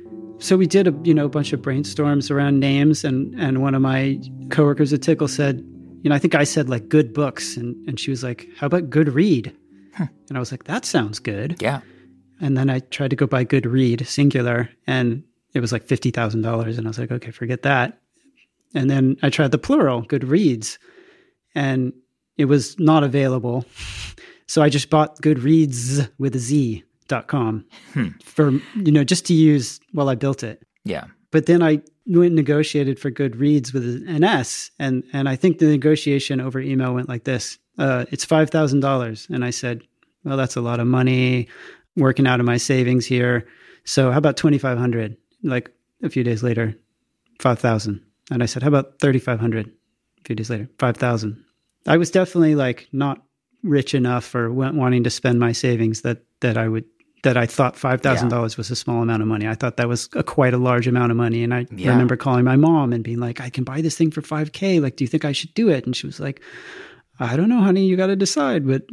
So we did a you know a bunch of brainstorms around names, and, and one of my coworkers at Tickle said, you know, I think I said like good books, and, and she was like, how about Good Read? Huh. And I was like, that sounds good. Yeah. And then I tried to go by Good Read, singular, and it was like fifty thousand dollars. And I was like, okay, forget that. And then I tried the plural, Good Reads, and it was not available. So I just bought Goodreads with a Z. Dot com hmm. for, you know, just to use while I built it. Yeah. But then I went and negotiated for Goodreads with an S. And, and I think the negotiation over email went like this. Uh, it's five thousand dollars. And I said, well, that's a lot of money working out of my savings here. So how about twenty-five hundred dollars? Like a few days later, five thousand dollars. And I said, how about thirty-five hundred dollars? A few days later, five thousand dollars. I was definitely like not rich enough or wanting to spend my savings that, that I would that I thought five thousand dollars yeah. was a small amount of money. I thought that was a, quite a large amount of money. And I yeah. remember calling my mom and being like, I can buy this thing for five K. Like, do you think I should do it? And she was like, I don't know, honey, you got to decide, but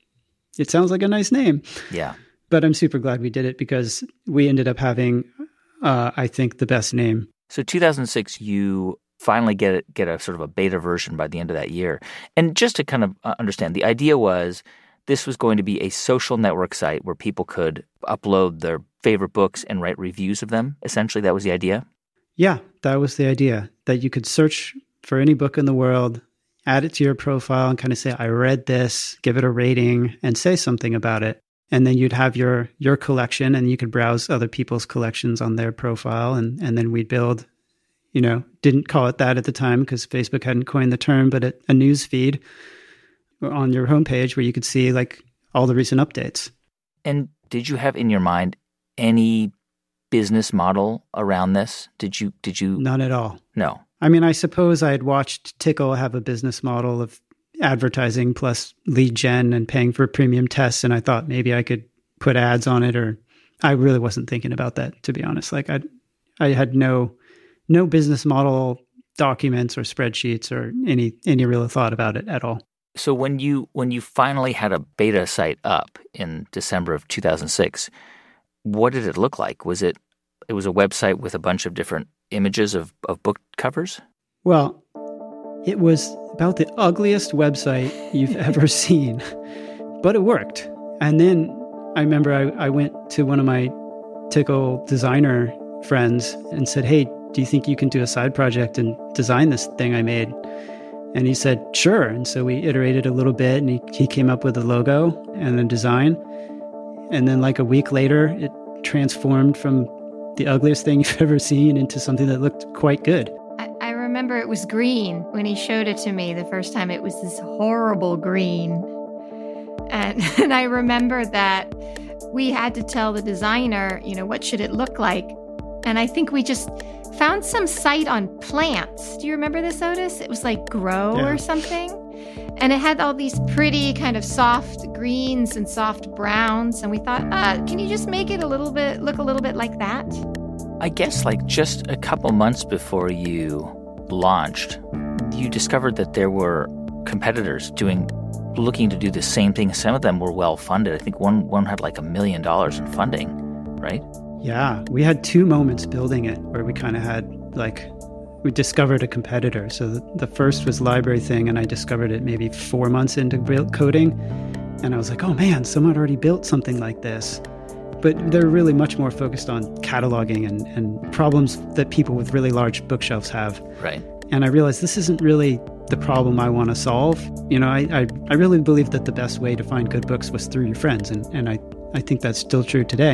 it sounds like a nice name. Yeah. But I'm super glad we did it because we ended up having, uh, I think, the best name. So two thousand six, you finally get it, get a sort of a beta version by the end of that year. And just to kind of understand, the idea was this was going to be a social network site where people could upload their favorite books and write reviews of them. Essentially, that was the idea? Yeah, that was the idea, that you could search for any book in the world, add it to your profile and kind of say, I read this, give it a rating, and say something about it. And then you'd have your your collection, and you could browse other people's collections on their profile. And, and then we'd build, you know, didn't call it that at the time because Facebook hadn't coined the term, but a, a news feed on your homepage where you could see like all the recent updates. And did you have in your mind any business model around this? Did you, did you? None at all. No. I mean, I suppose I had watched Tickle have a business model of advertising plus lead gen and paying for premium tests. And I thought maybe I could put ads on it, or I really wasn't thinking about that, to be honest. Like I, I had no, no business model documents or spreadsheets or any, any real thought about it at all. So when you when you finally had a beta site up in December of two thousand six, what did it look like? Was it it was a website with a bunch of different images of, of book covers? Well, it was about the ugliest website you've ever seen, but it worked. And then I remember I, I went to one of my Tickle designer friends and said, hey, do you think you can do a side project and design this thing I made? And he said, sure. And so we iterated a little bit, and he, he came up with a logo and a design. And then like a week later, it transformed from the ugliest thing you've ever seen into something that looked quite good. I, I remember it was green when he showed it to me the first time. It was this horrible green. And, and I remember that we had to tell the designer, you know, what should it look like? And I think we just found some site on plants. Do you remember this, Otis? It was like Grow yeah. or something. And it had all these pretty kind of soft greens and soft browns. And we thought, uh, can you just make it a little bit, look a little bit like that? I guess like just a couple months before you launched, you discovered that there were competitors doing, looking to do the same thing. Some of them were well funded. I think one, one had like a million dollars in funding, right? Yeah, we had two moments building it where we kind of had like, we discovered a competitor. So the, the first was Library Thing, and I discovered it maybe four months into coding. And I was like, oh man, someone already built something like this. But they're really much more focused on cataloging and, and problems that people with really large bookshelves have. Right. And I realized this isn't really the problem I want to solve. You know, I, I, I really believe that the best way to find good books was through your friends. And, and I, I think that's still true today.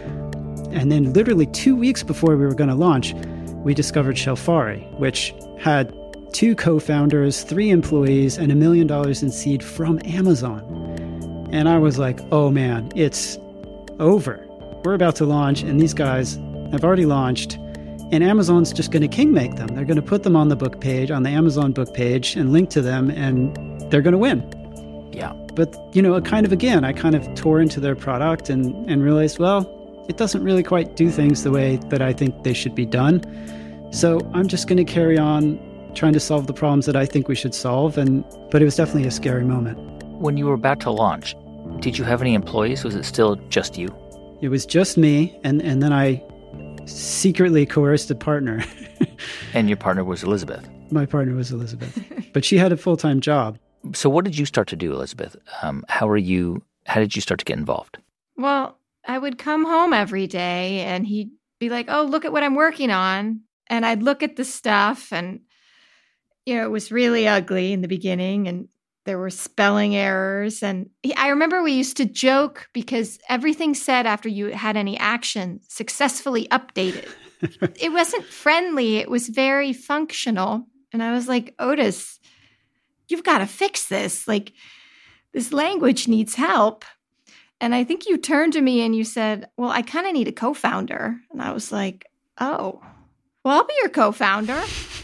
And then literally two weeks before we were going to launch, we discovered Shelfari, which had two co-founders, three employees, and a million dollars in seed from Amazon. And I was like, oh man, it's over. We're about to launch, and these guys have already launched, and Amazon's just going to kingmake them. They're going to put them on the book page, on the Amazon book page, and link to them, and they're going to win. Yeah. But, you know, kind of again, I kind of tore into their product and, and realized, well, it doesn't really quite do things the way that I think they should be done. So I'm just going to carry on trying to solve the problems that I think we should solve. And but it was definitely a scary moment. When you were about to launch, did you have any employees? Was it still just you? It was just me. And, and then I secretly coerced a partner. And your partner was Elizabeth? My partner was Elizabeth. But she had a full-time job. So what did you start to do, Elizabeth? Um, how are you? How did you start to get involved? Well, I would come home every day and he'd be like, oh, look at what I'm working on. And I'd look at the stuff and, you know, it was really ugly in the beginning and there were spelling errors. And he, I remember we used to joke because everything said after you had any action, successfully updated. It wasn't friendly. It was very functional. And I was like, Otis, you've got to fix this. Like, this language needs help. And I think you turned to me and you said, well, I kind of need a co-founder. And I was like, oh, well, I'll be your co-founder.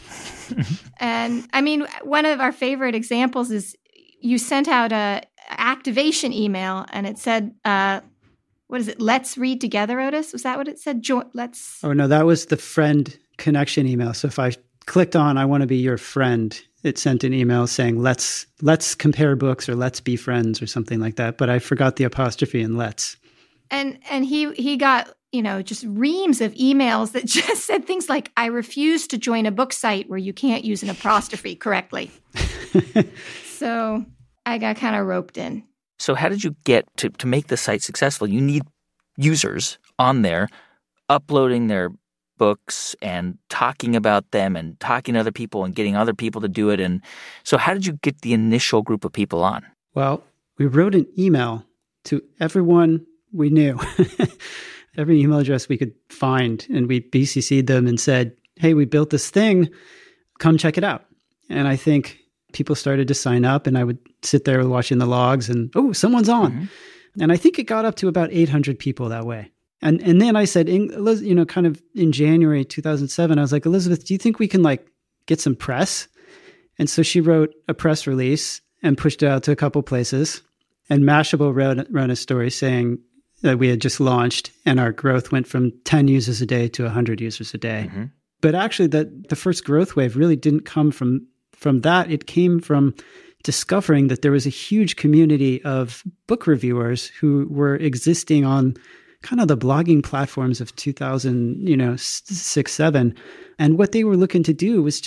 And I mean, one of our favorite examples is you sent out a activation email and it said, uh, what is it? Let's read together, Otis. Was that what it said? Jo- let's. Oh, no, that was the friend connection email. So if I clicked on, I want to be your friend, it sent an email saying, let's let's compare books or let's be friends or something like that. But I forgot the apostrophe in let's. And and he he got, you know, just reams of emails that just said things like, I refuse to join a book site where you can't use an apostrophe correctly. So I got kind of roped in. So how did you get to, to make the site successful? You need users on there uploading their books and talking about them and talking to other people and getting other people to do it. And so how did you get the initial group of people on? Well, we wrote an email to everyone we knew, every email address we could find. And we B C C'd them and said, hey, we built this thing, come check it out. And I think people started to sign up and I would sit there watching the logs and, oh, someone's on. Mm-hmm. And I think it got up to about eight hundred people that way. And and then I said, you know, kind of in January two thousand seven, I was like, Elizabeth, do you think we can like get some press? And so she wrote a press release and pushed it out to a couple places. And Mashable wrote, wrote a story saying that we had just launched and our growth went from ten users a day to one hundred users a day. Mm-hmm. But actually, that the first growth wave really didn't come from from that. It came from discovering that there was a huge community of book reviewers who were existing on kind of the blogging platforms of two thousand, you know, six, seven. And what they were looking to do was just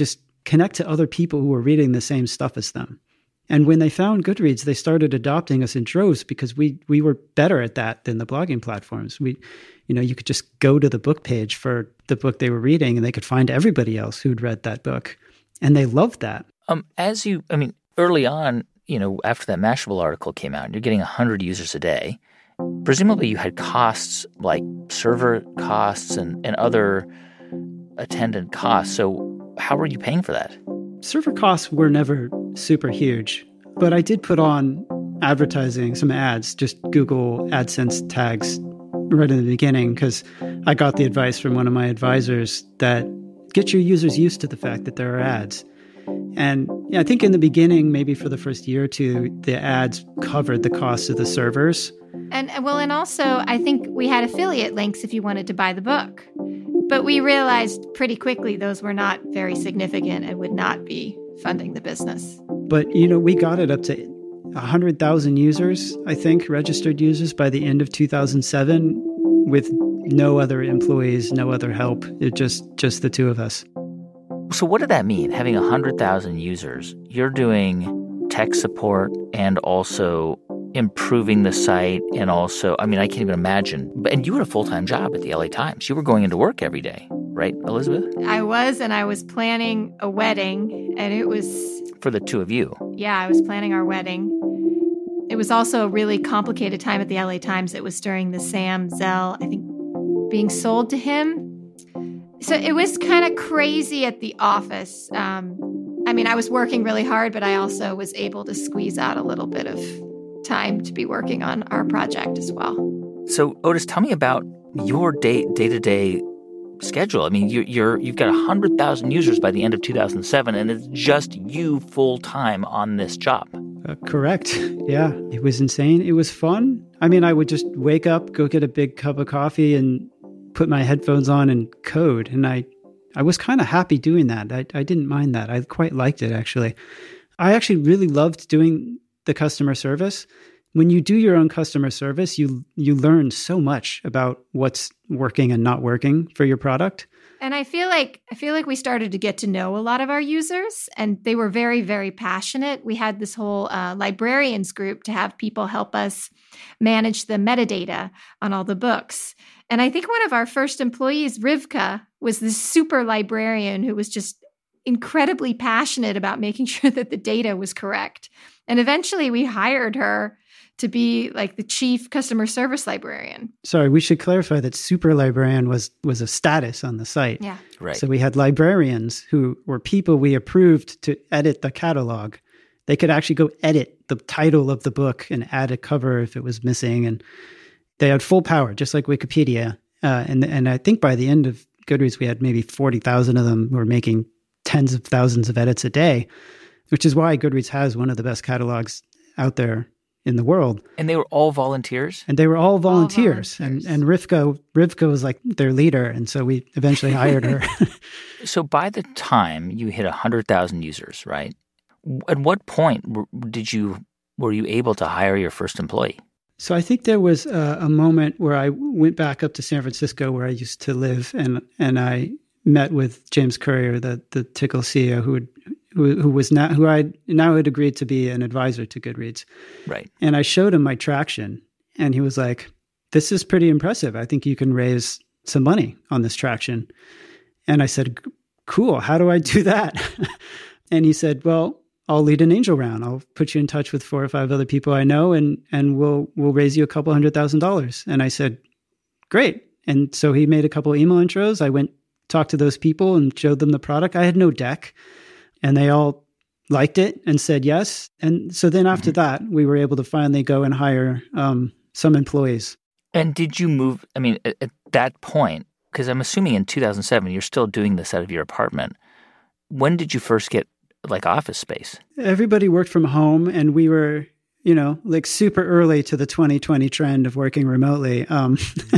connect to other people who were reading the same stuff as them. And when they found Goodreads, they started adopting us in droves because we we were better at that than the blogging platforms. We, you know, you could just go to the book page for the book they were reading, and they could find everybody else who'd read that book, and they loved that. Um, as you, I mean, early on, you know, after that Mashable article came out, you're getting one hundred users a day. Presumably, you had costs like server costs and, and other attendant costs. So, how were you paying for that? Server costs were never super huge, but I did put on advertising, some ads, just Google AdSense tags right in the beginning, because I got the advice from one of my advisors that get your users used to the fact that there are ads. And yeah, I think in the beginning, maybe for the first year or two, the ads covered the cost of the servers. And well, and also I think we had affiliate links if you wanted to buy the book. But we realized pretty quickly those were not very significant and would not be funding the business. But, you know, we got it up to one hundred thousand users, I think, registered users by the end of two thousand seven with no other employees, no other help. It just just the two of us. So what did that mean, having one hundred thousand users? You're doing tech support and also improving the site, and also, I mean, I can't even imagine. And you had a full-time job at the L A Times. You were going into work every day, right, Elizabeth? I was, and I was planning a wedding, and it was... For the two of you. Yeah, I was planning our wedding. It was also a really complicated time at the L A Times. It was during the Sam Zell, I think, being sold to him. So it was kind of crazy at the office. Um, I mean, I was working really hard, but I also was able to squeeze out a little bit of time to be working on our project as well. So, Otis, tell me about your day day-to-day schedule. I mean, you're, you're you've got one hundred thousand users by the end of two thousand seven, and it's just you full-time on this job. Uh, correct. Yeah, it was insane. It was fun. I mean, I would just wake up, go get a big cup of coffee, and put my headphones on and code. And I, I was kind of happy doing that. I, I didn't mind that. I quite liked it, actually. I actually really loved doing the customer service. When you do your own customer service, you you learn so much about what's working and not working for your product. And I feel like I feel like we started to get to know a lot of our users, and they were very, very passionate. We had this whole uh, librarians group to have people help us manage the metadata on all the books. And I think one of our first employees, Rivka, was this super librarian who was just incredibly passionate about making sure that the data was correct. And eventually we hired her to be like the chief customer service librarian. Sorry, we should clarify that super librarian was was a status on the site. Yeah. Right. So we had librarians who were people we approved to edit the catalog. They could actually go edit the title of the book and add a cover if it was missing. And they had full power, just like Wikipedia. Uh, and, and I think by the end of Goodreads, we had maybe forty thousand of them who were making tens of thousands of edits a day, which is why Goodreads has one of the best catalogs out there in the world. And they were all volunteers? And they were all volunteers. All volunteers. And and Rivka, Rivka was like their leader. And so we eventually hired her. So by the time you hit one hundred thousand users, right? At what point did you were you able to hire your first employee? So I think there was a, a moment where I went back up to San Francisco where I used to live, and and I met with James Currier, the the Tickle C E O, who had, who who was now who I now had agreed to be an advisor to Goodreads. Right. And I showed him my traction, and he was like, "This is pretty impressive. I think you can raise some money on this traction." And I said, "Cool. How do I do that?" And he said, "Well, I'll lead an angel round. I'll put you in touch with four or five other people I know, and and we'll we'll raise you a couple hundred thousand dollars." And I said, "Great." And so he made a couple email intros. I went talked to those people and showed them the product. I had no deck, and they all liked it and said yes. And so then after that, we were able to finally go and hire um, some employees. And did you move? I mean, at, at that point, because I'm assuming in two thousand seven, you're still doing this out of your apartment. When did you first get like office space? Everybody worked from home, and we were, you know, like super early to the twenty twenty trend of working remotely. Um,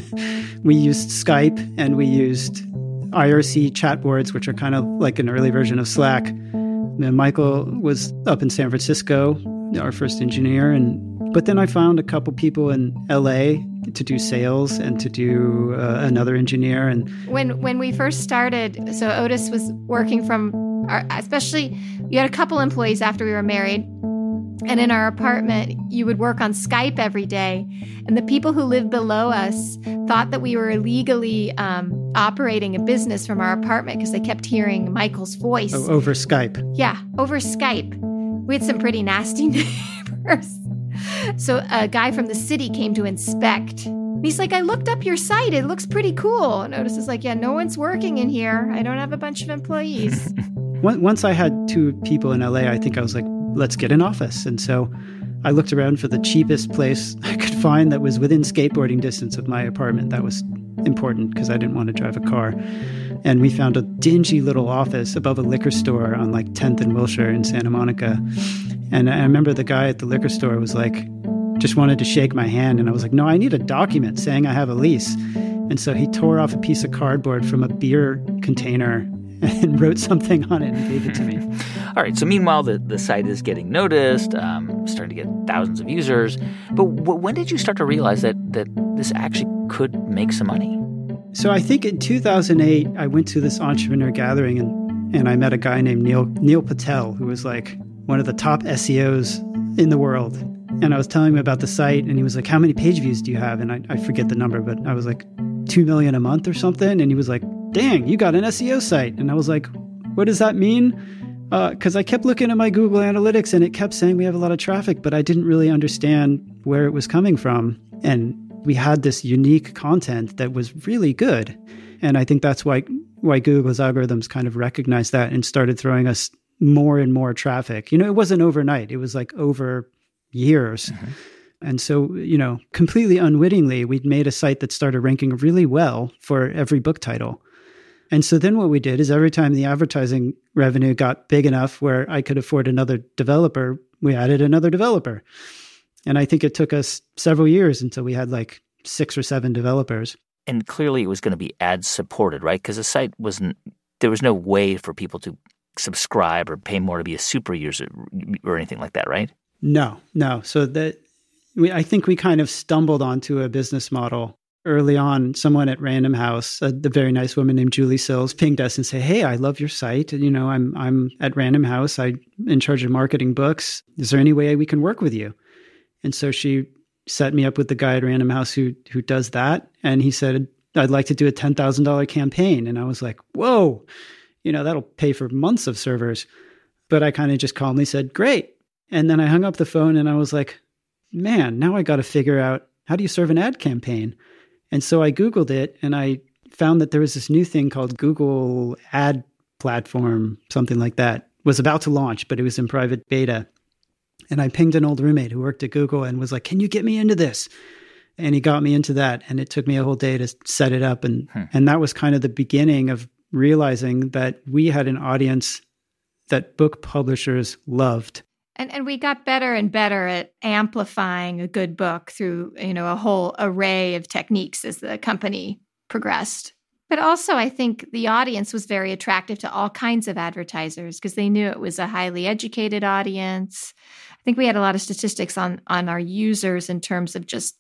we used Skype, and we used I R C chat boards, which are kind of like an early version of Slack. And Michael was up in San Francisco, our first engineer, and but then I found a couple people in L A to do sales and to do uh, another engineer. And when when we first started, so Otis was working from our, especially you had a couple employees after we were married. And in our apartment, you would work on Skype every day. And the people who lived below us thought that we were illegally um, operating a business from our apartment because they kept hearing Michael's voice. Oh, over Skype. Yeah, over Skype. We had some pretty nasty neighbors. So a guy from the city came to inspect. He's like, I looked up your site. It looks pretty cool. And Otis is like, yeah, no one's working in here. I don't have a bunch of employees. Once I had two people in L A, I think I was like, let's get an office. And so I looked around for the cheapest place I could find that was within skateboarding distance of my apartment. That was important because I didn't want to drive a car. And we found a dingy little office above a liquor store on like tenth and Wilshire in Santa Monica. And I remember the guy at the liquor store was like, just wanted to shake my hand. And I was like, no, I need a document saying I have a lease. And so he tore off a piece of cardboard from a beer container and wrote something on it and gave it to me. All right. So meanwhile, the, the site is getting noticed, um, starting to get thousands of users. But w- when did you start to realize that that this actually could make some money? So I think in two thousand eight, I went to this entrepreneur gathering and, and I met a guy named Neil Neil Patel, who was like one of the top S E Os in the world. And I was telling him about the site and he was like, how many page views do you have? And I, I forget the number, but I was like, two million a month or something. And he was like, dang, you got an S E O site. And I was like, what does that mean? Because uh, I kept looking at my Google Analytics and it kept saying we have a lot of traffic, but I didn't really understand where it was coming from. And we had this unique content that was really good. And I think that's why why Google's algorithms kind of recognized that and started throwing us more and more traffic. You know, it wasn't overnight. It was like over years. Mm-hmm. And so, you know, completely unwittingly, we'd made a site that started ranking really well for every book title. And so then what we did is every time the advertising revenue got big enough where I could afford another developer, we added another developer. And I think it took us several years until we had like six or seven developers. And clearly it was going to be ad supported, right? Because the site wasn't, there was no way for people to subscribe or pay more to be a super user or anything like that, right? No, no. So that we, I think we kind of stumbled onto a business model early on. Someone at Random House, a, the very nice woman named Julie Sills, pinged us and said, hey, I love your site. And, you know, I'm I'm at Random House. I'm in charge of marketing books. Is there any way we can work with you? And so she set me up with the guy at Random House who who does that. And he said, I'd like to do a ten thousand dollars campaign. And I was like, whoa, you know, that'll pay for months of servers. But I kind of just calmly said, great. And then I hung up the phone and I was like, man, now I got to figure out, how do you serve an ad campaign? And so I Googled it and I found that there was this new thing called Google Ad Platform, something like that, was about to launch, but it was in private beta. And I pinged an old roommate who worked at Google and was like, can you get me into this? And he got me into that. And it took me a whole day to set it up. And, hmm. and that was kind of the beginning of realizing that we had an audience that book publishers loved. And and we got better and better at amplifying a good book through, you know, a whole array of techniques as the company progressed. But also, I think the audience was very attractive to all kinds of advertisers because they knew it was a highly educated audience. I think we had a lot of statistics on, on our users in terms of just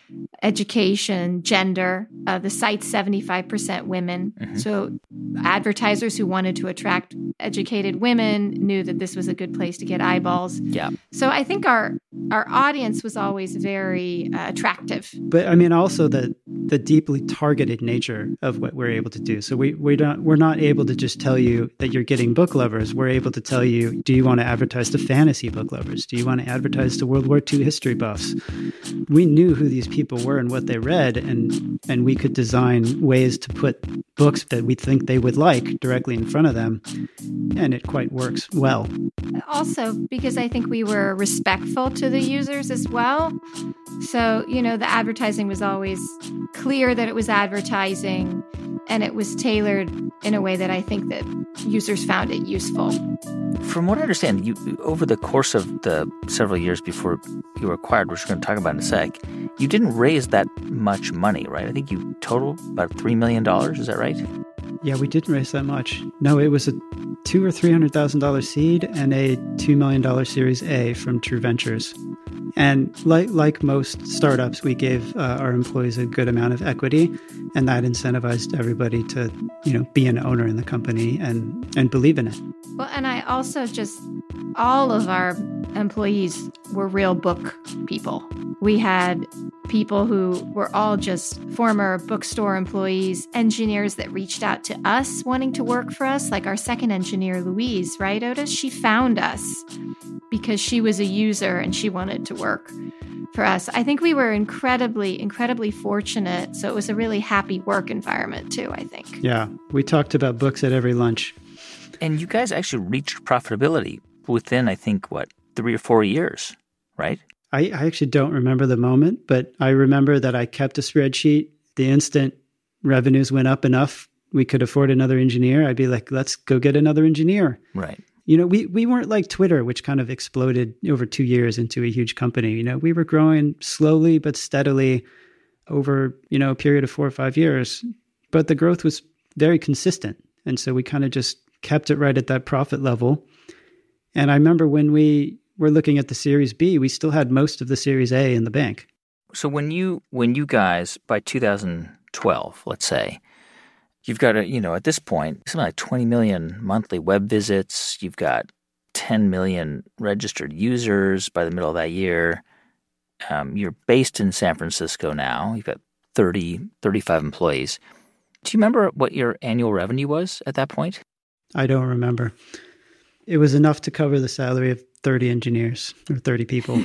education, gender. Uh, the site's seventy-five percent women. Mm-hmm. So advertisers who wanted to attract educated women knew that this was a good place to get eyeballs. Yeah. So I think our our audience was always very uh, attractive. But I mean, also the the deeply targeted nature of what we're able to do. So we we don't we're not able to just tell you that you're getting book lovers. We're able to tell you, do you want to advertise to fantasy book lovers? Do you want to advertise to World War Two history buffs? We knew who these people were and what they read, and and we could design ways to put books that we think they would like directly in front of them, and it quite works well. Also, because I think we were respectful to the users as well. So, you know, the advertising was always clear that it was advertising, and it was tailored in a way that I think that users found it useful. From what I understand, you over the course of the several years before you were acquired, which we're going to talk about in a sec, you didn't raise that much money, right? I think you totaled about three million dollars. Is that right? Yeah, we didn't raise that much. No, it was a two or three hundred thousand dollar seed and a two million dollar Series A from True Ventures. And like like most startups, we gave uh, our employees a good amount of equity, and that incentivized everybody to, you know, be an owner in the company and, and believe in it. Well, and I also just, all of our employees were real book people. We had people who were all just former bookstore employees, engineers that reached out to us wanting to work for us, like our second engineer, Louise, right, Otis? She found us because she was a user and she wanted to work for us. I think we were incredibly, incredibly fortunate. So it was a really happy work environment too, I think. Yeah, we talked about books at every lunch. And you guys actually reached profitability within, I think, what, three or four years, right? I, I actually don't remember the moment, but I remember that I kept a spreadsheet. The instant revenues went up enough, we could afford another engineer. I'd be like, let's go get another engineer. Right. You know, we, we weren't like Twitter, which kind of exploded over two years into a huge company. You know, we were growing slowly but steadily over, you know, a period of four or five years. But the growth was very consistent. And so we kind of just kept it right at that profit level. And I remember when we were looking at the Series B, we still had most of the Series A in the bank. So when you when you guys, by two thousand twelve, let's say, you've got, a, you know, at this point, something like twenty million monthly web visits. You've got ten million registered users by the middle of that year. Um, you're based in San Francisco now. You've got thirty, thirty-five employees. Do you remember what your annual revenue was at that point? I don't remember. It was enough to cover the salary of thirty engineers or thirty people.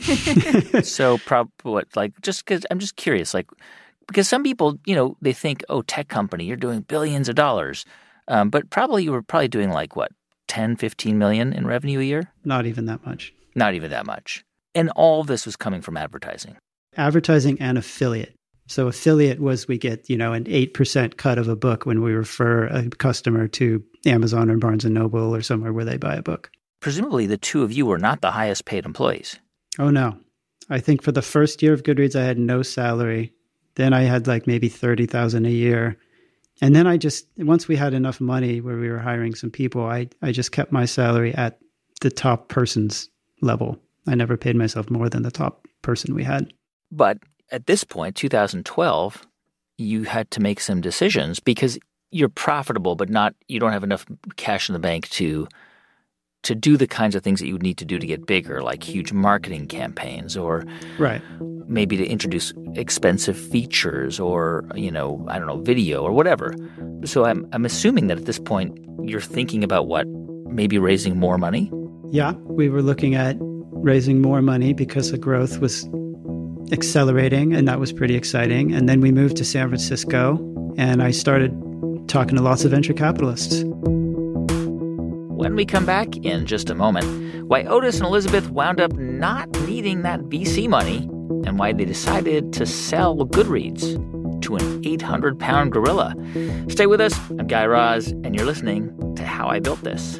So probably what, like, just because I'm just curious, like, because some people, you know, they think, oh, tech company, you're doing billions of dollars. Um, but probably you were probably doing like what, ten, fifteen million in revenue a year? Not even that much. Not even that much. And all of this was coming from advertising. Advertising and affiliate. So affiliate was we get, you know, an eight percent cut of a book when we refer a customer to Amazon or Barnes and Noble or somewhere where they buy a book. Presumably the two of you were not the highest paid employees. Oh, no. I think for the first year of Goodreads, I had no salary. Then I had like maybe thirty thousand dollars a year. And then I just, once we had enough money where we were hiring some people, I, I just kept my salary at the top person's level. I never paid myself more than the top person we had. But at this point, two thousand twelve, you had to make some decisions because you're profitable, but not, you don't have enough cash in the bank to to do the kinds of things that you would need to do to get bigger, like huge marketing campaigns or right. maybe to introduce expensive features or, you know, I don't know, video or whatever. So I'm I'm assuming that at this point you're thinking about what, maybe raising more money? Yeah, we were looking at raising more money because the growth was accelerating, and that was pretty exciting. And then we moved to San Francisco, and I started talking to lots of venture capitalists. When we come back in just a moment, why Otis and Elizabeth wound up not needing that V C money and why they decided to sell Goodreads to an eight hundred pound gorilla. Stay with us. I'm Guy Raz, and you're listening to How I Built This.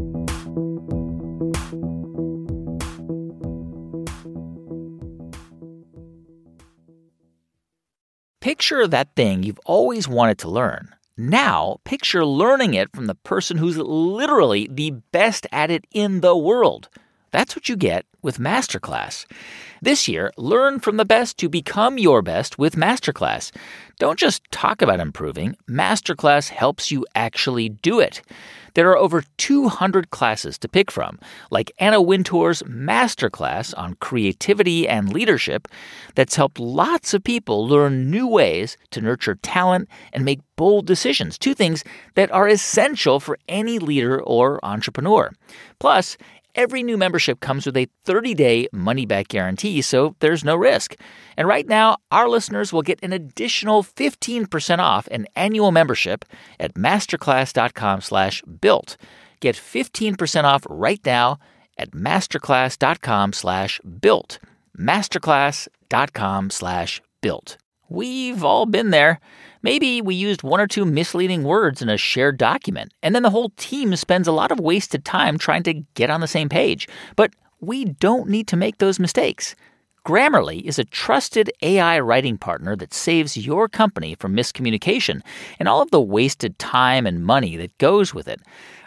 Picture that thing you've always wanted to learn. Now, picture learning it from the person who's literally the best at it in the world. That's what you get with Masterclass. This year, learn from the best to become your best with Masterclass. Don't just talk about improving. Masterclass helps you actually do it. There are over two hundred classes to pick from, like Anna Wintour's Masterclass on creativity and leadership that's helped lots of people learn new ways to nurture talent and make bold decisions, two things that are essential for any leader or entrepreneur. Plus, every new membership comes with a thirty-day money-back guarantee, so there's no risk. And right now, our listeners will get an additional fifteen percent off an annual membership at masterclass.com slash built. Get fifteen percent off right now at masterclass.com slash built. Masterclass.com slash built. We've all been there. Maybe we used one or two misleading words in a shared document, and then the whole team spends a lot of wasted time trying to get on the same page. But we don't need to make those mistakes. Grammarly is a trusted A I writing partner that saves your company from miscommunication and all of the wasted time and money that goes with it.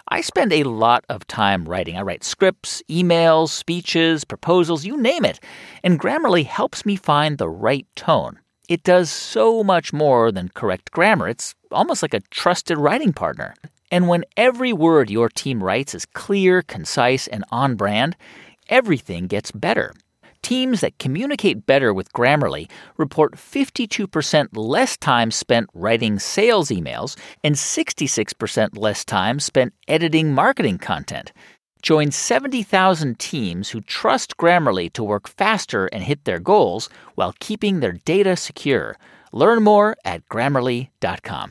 I spend a lot of time writing. I write scripts, emails, speeches, proposals, you name it. And Grammarly helps me find the right tone. It does so much more than correct grammar. It's almost like a trusted writing partner. And when every word your team writes is clear, concise, and on brand, everything gets better. Teams that communicate better with Grammarly report fifty-two percent less time spent writing sales emails and sixty-six percent less time spent editing marketing content. Join seventy thousand teams who trust Grammarly to work faster and hit their goals while keeping their data secure. Learn more at Grammarly dot com.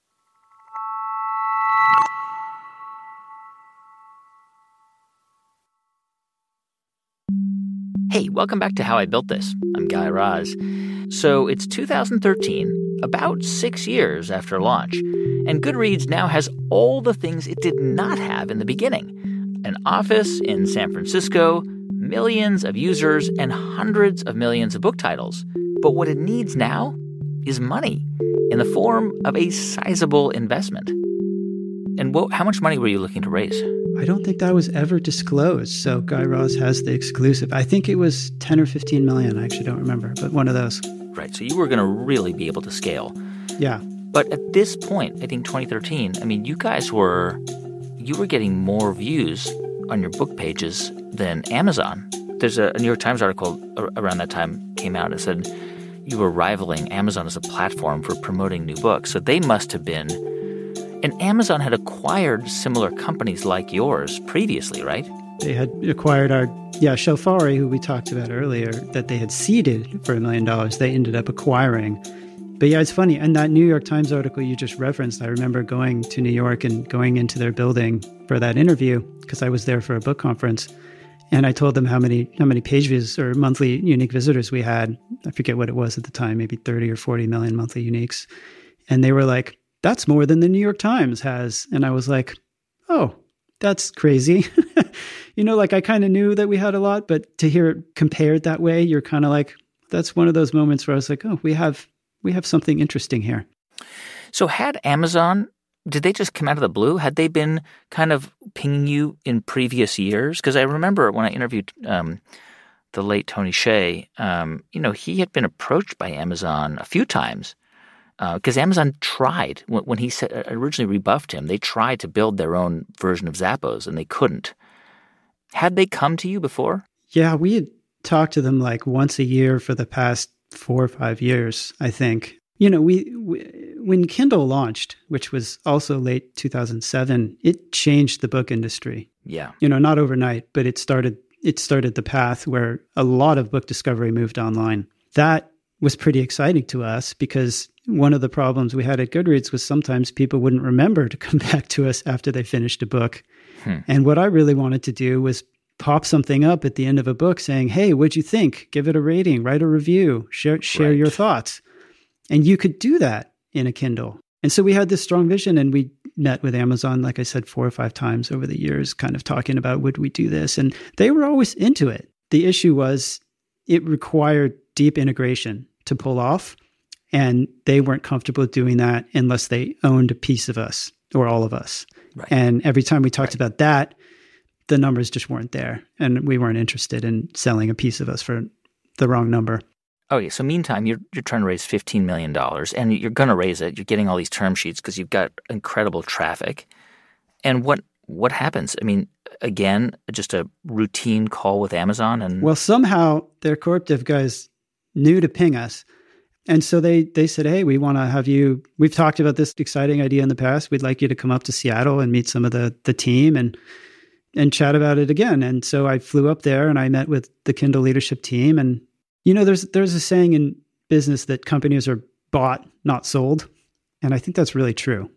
Hey, welcome back to How I Built This. I'm Guy Raz. So it's two thousand thirteen, about six years after launch, and Goodreads now has all the things it did not have in the beginning. An office in San Francisco, millions of users, and hundreds of millions of book titles. But what it needs now is money in the form of a sizable investment. And what, how much money were you looking to raise? I don't think that was ever disclosed. So Guy Raz has the exclusive. I think it was ten or fifteen million. I actually don't remember, but one of those. Right. So you were going to really be able to scale. Yeah. But at this point, I think twenty thirteen, I mean, you guys were, you were getting more views on your book pages than Amazon. There's a, a New York Times article around that time came out and said you were rivaling Amazon as a platform for promoting new books. So they must have been. And Amazon had acquired similar companies like yours previously, right? They had acquired our, yeah, Shelfari, who we talked about earlier, that they had seeded for a million dollars. They ended up acquiring. But yeah, it's funny. And that New York Times article you just referenced, I remember going to New York and going into their building for that interview because I was there for a book conference. And I told them how many how many page views or monthly unique visitors we had. I forget what it was at the time, maybe thirty or forty million monthly uniques. And they were like, that's more than the New York Times has. And I was like, oh, that's crazy. You know, like I kind of knew that we had a lot, but to hear it compared that way, you're kind of like, that's one of those moments where I was like, oh, we have we have something interesting here. So had Amazon, did they just come out of the blue? Had they been kind of pinging you in previous years? Because I remember when I interviewed um, the late Tony Hsieh, um, you know, he had been approached by Amazon a few times. Because uh, Amazon tried, when, when he said, originally rebuffed him, they tried to build their own version of Zappos, and they couldn't. Had they come to you before? Yeah, we had talked to them like once a year for the past four or five years, I think. You know, we, we when Kindle launched, which was also late two thousand seven, it changed the book industry. Yeah. You know, not overnight, but it started it started the path where a lot of book discovery moved online. That was pretty exciting to us because one of the problems we had at Goodreads was sometimes people wouldn't remember to come back to us after they finished a book. Hmm. And what I really wanted to do was pop something up at the end of a book saying, hey, what'd you think? Give it a rating, write a review, share, share right. your thoughts. And you could do that in a Kindle. And so we had this strong vision and we met with Amazon, like I said, four or five times over the years, kind of talking about, would we do this? And they were always into it. The issue was it required deep integration to pull off. And they weren't comfortable doing that unless they owned a piece of us or all of us. Right. And every time we talked right. about that, the numbers just weren't there. And we weren't interested in selling a piece of us for the wrong number. Okay, so meantime, you're you're trying to raise fifteen million dollars, and you're going to raise it. You're getting all these term sheets because you've got incredible traffic. And what what happens? I mean, again, just a routine call with Amazon? And Well, somehow their corp dev guys knew to ping us. And so they they said, hey, we want to have you, we've talked about this exciting idea in the past. We'd like you to come up to Seattle and meet some of the the team and and chat about it again. And so I flew up there and I met with the Kindle leadership team. And, you know, there's there's a saying in business that companies are bought, not sold. And I think that's really true.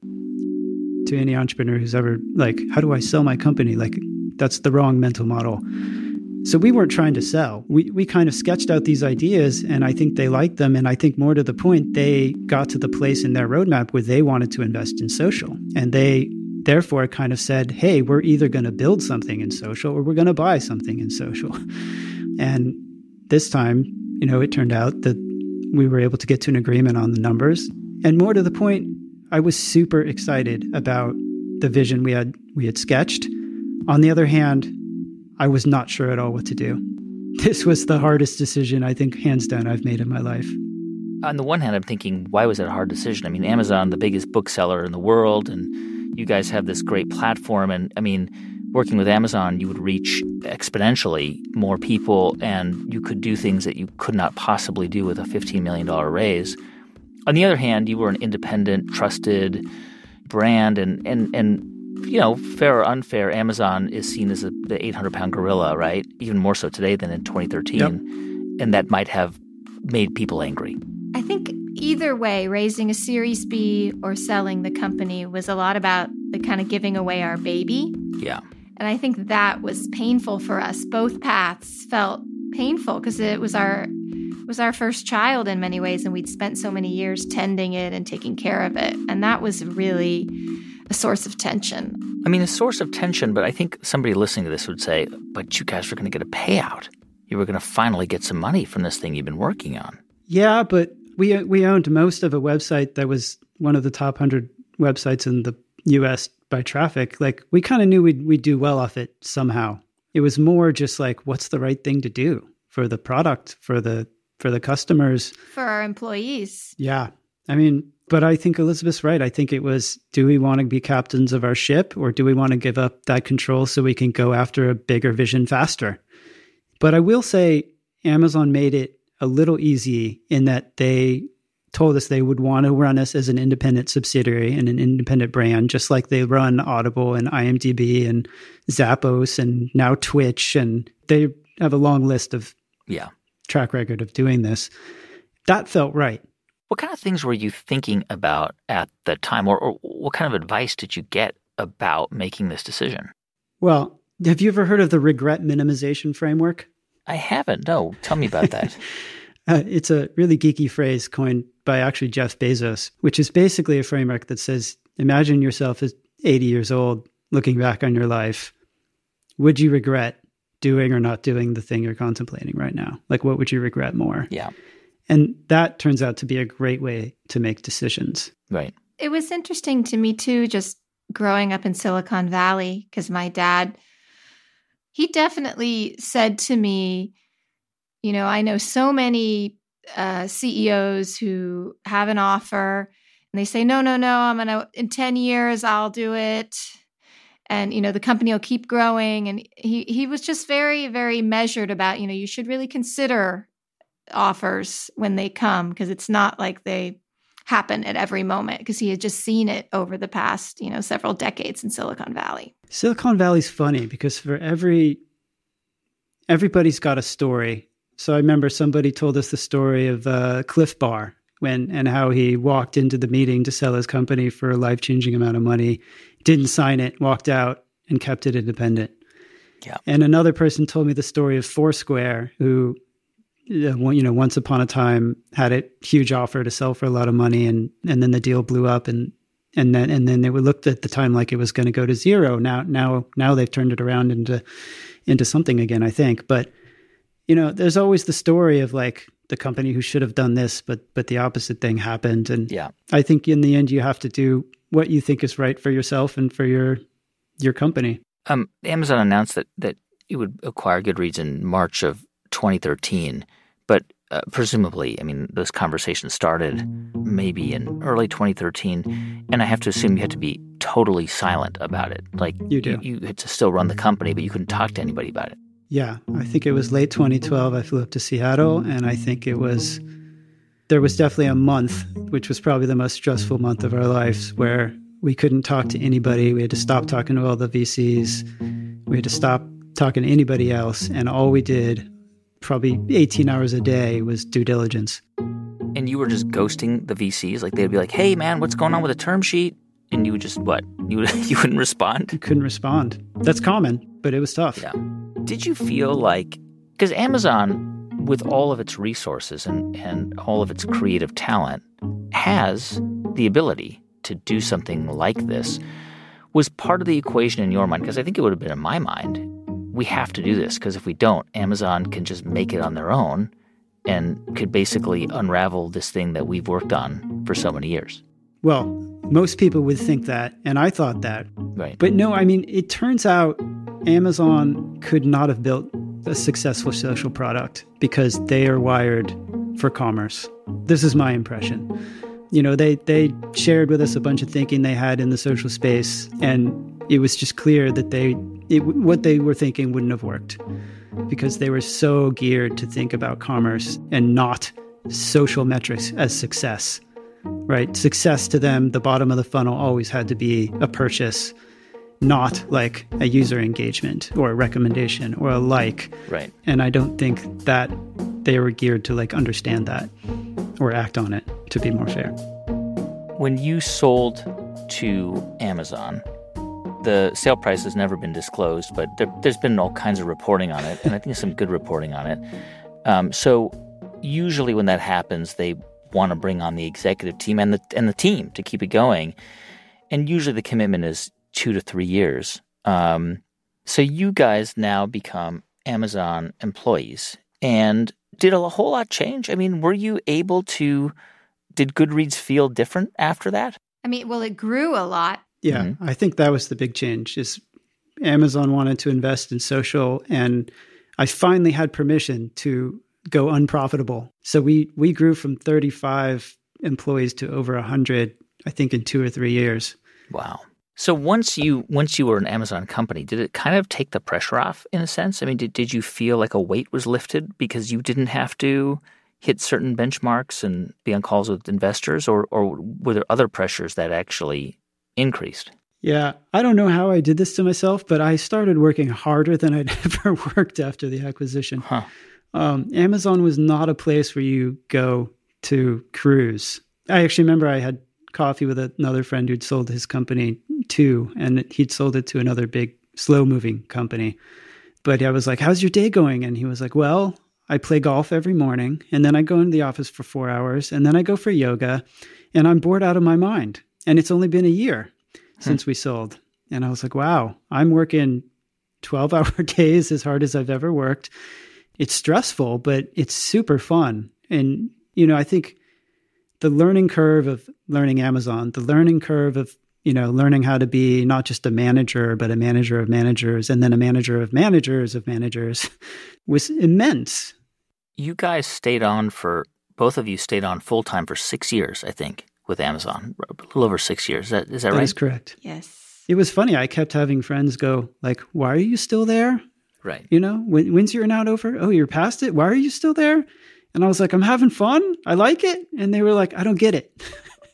To any entrepreneur who's ever like, how do I sell my company? Like, that's the wrong mental model. So we weren't trying to sell. We we kind of sketched out these ideas and I think they liked them. And I think more to the point, they got to the place in their roadmap where they wanted to invest in social. And they therefore kind of said, hey, we're either going to build something in social or we're going to buy something in social. And this time, you know, it turned out that we were able to get to an agreement on the numbers. And more to the point, I was super excited about the vision we had we had sketched. On the other hand, I was not sure at all what to do. This was the hardest decision, I think, hands down, I've made in my life. On the one hand, I'm thinking, why was it a hard decision? I mean, Amazon, the biggest bookseller in the world, and you guys have this great platform. And I mean, working with Amazon, you would reach exponentially more people, and you could do things that you could not possibly do with a fifteen million dollars raise. On the other hand, you were an independent, trusted brand, and and and you know, fair or unfair, Amazon is seen as a, the eight hundred pound gorilla, right? Even more so today than in twenty thirteen. Yep. And that might have made people angry. I think either way, raising a Series B or selling the company was a lot about the kind of giving away our baby. Yeah. And I think that was painful for us. Both paths felt painful because it was our it was our first child in many ways, and we'd spent so many years tending it and taking care of it. And that was really a source of tension. I mean, a source of tension, but I think somebody listening to this would say, but you guys were going to get a payout. You were going to finally get some money from this thing you've been working on. Yeah, but we we owned most of a website that was one of the top one hundred websites in the U S by traffic. Like, we kind of knew we'd, we'd do well off it somehow. It was more just like, what's the right thing to do for the product, for the for the customers? For our employees. Yeah. I mean, but I think Elizabeth's right. I think it was, do we want to be captains of our ship, or do we want to give up that control so we can go after a bigger vision faster? But I will say Amazon made it a little easy in that they told us they would want to run us as an independent subsidiary and an independent brand, just like they run Audible and IMDb and Zappos and now Twitch. And they have a long list of yeah track record of doing this. That felt right. What kind of things were you thinking about at the time, or, or what kind of advice did you get about making this decision? Well, have you ever heard of the regret minimization framework? I haven't. No. Tell me about that. uh, it's a really geeky phrase coined by actually Jeff Bezos, which is basically a framework that says, imagine yourself as eighty years old, looking back on your life. Would you regret doing or not doing the thing you're contemplating right now? Like, what would you regret more? Yeah. And that turns out to be a great way to make decisions. Right. It was interesting to me, too, just growing up in Silicon Valley, because my dad, he definitely said to me, you know, I know so many uh, C E Os who have an offer and they say, no, no, no, I'm going to, in ten years, I'll do it. And, you know, the company will keep growing. And he, he was just very, very measured about, you know, you should really consider offers when they come, because it's not like they happen at every moment, because he had just seen it over the past, you know, several decades in Silicon Valley. Silicon Valley's funny because for every, everybody's got a story. So I remember somebody told us the story of uh, Cliff Bar when, and how he walked into the meeting to sell his company for a life-changing amount of money, didn't sign it, walked out and kept it independent. Yeah. And another person told me the story of Foursquare, who, you know, once upon a time had a huge offer to sell for a lot of money, and and then the deal blew up, and and then and then it looked at the time like it was going to go to zero. Now now now they've turned it around into into something again, I think. But you know, there's always the story of like the company who should have done this, but but the opposite thing happened. And yeah, I think in the end you have to do what you think is right for yourself and for your your company. Um, Amazon announced that that it would acquire Goodreads in March of twenty thirteen, but uh, presumably, I mean, those conversations started maybe in early twenty thirteen, and I have to assume you had to be totally silent about it. Like you do. You, you had to still run the company, but you couldn't talk to anybody about it. Yeah, I think it was late twenty twelve. I flew up to Seattle, and I think it was there was definitely a month, which was probably the most stressful month of our lives, where we couldn't talk to anybody. We had to stop talking to all the V Cs. We had to stop talking to anybody else, and all we did, probably eighteen hours a day, was due diligence. And you were just ghosting the V Cs? Like, they'd be like, hey, man, what's going on with the term sheet? And you would just, what? You, would, you wouldn't respond? You couldn't respond. That's common, but it was tough. Yeah. Did you feel like, because Amazon, with all of its resources and, and all of its creative talent, has the ability to do something like this, was part of the equation in your mind? Because I think it would have been in my mind. We have to do this, because if we don't, Amazon can just make it on their own and could basically unravel this thing that we've worked on for so many years. Well, most people would think that, and I thought that. Right. But no, I mean, it turns out Amazon could not have built a successful social product because they are wired for commerce. This is my impression. You know, they, they shared with us a bunch of thinking they had in the social space, and it was just clear that they it, what they were thinking wouldn't have worked because they were so geared to think about commerce and not social metrics as success. Right? Success to them, the bottom of the funnel always had to be a purchase, not like a user engagement or a recommendation or a like. Right. And I don't think that they were geared to like understand that or act on it, to be more fair. When you sold to Amazon, the sale price has never been disclosed, but there, there's been all kinds of reporting on it, and I think some good reporting on it. Um, so usually when that happens, they want to bring on the executive team and the and the team to keep it going. And usually the commitment is two to three years. Um, so you guys now become Amazon employees. And did a whole lot change? I mean, were you able to, did Goodreads feel different after that? I mean, well, it grew a lot. Yeah, mm-hmm. I think that was the big change is Amazon wanted to invest in social, and I finally had permission to go unprofitable. So we we grew from thirty-five employees to over one hundred, I think, in two or three years. Wow. So once you once you were an Amazon company, did it kind of take the pressure off in a sense? I mean, did, did you feel like a weight was lifted because you didn't have to hit certain benchmarks and be on calls with investors, or or were there other pressures that actually increased? Yeah, I don't know how I did this to myself, but I started working harder than I'd ever worked after the acquisition. Huh. Um, Amazon was not a place where you go to cruise. I actually remember I had coffee with another friend who'd sold his company too, and he'd sold it to another big slow-moving company. But I was like, how's your day going? And he was like, well, I play golf every morning, and then I go into the office for four hours, and then I go for yoga, and I'm bored out of my mind. And it's only been a year hmm. since we sold. And I was like, wow, I'm working twelve-hour days as hard as I've ever worked. It's stressful, but it's super fun. And, you know, I think the learning curve of learning Amazon, the learning curve of, you know, learning how to be not just a manager, but a manager of managers, and then a manager of managers of managers was immense. You guys stayed on for, both of you stayed on full-time for six years, I think, with Amazon, a little over six years. Is that, is that, that right? That is correct. Yes. It was funny. I kept having friends go like, why are you still there? Right. You know, when, when's your out over? Oh, you're past it? Why are you still there? And I was like, I'm having fun. I like it. And they were like, I don't get it.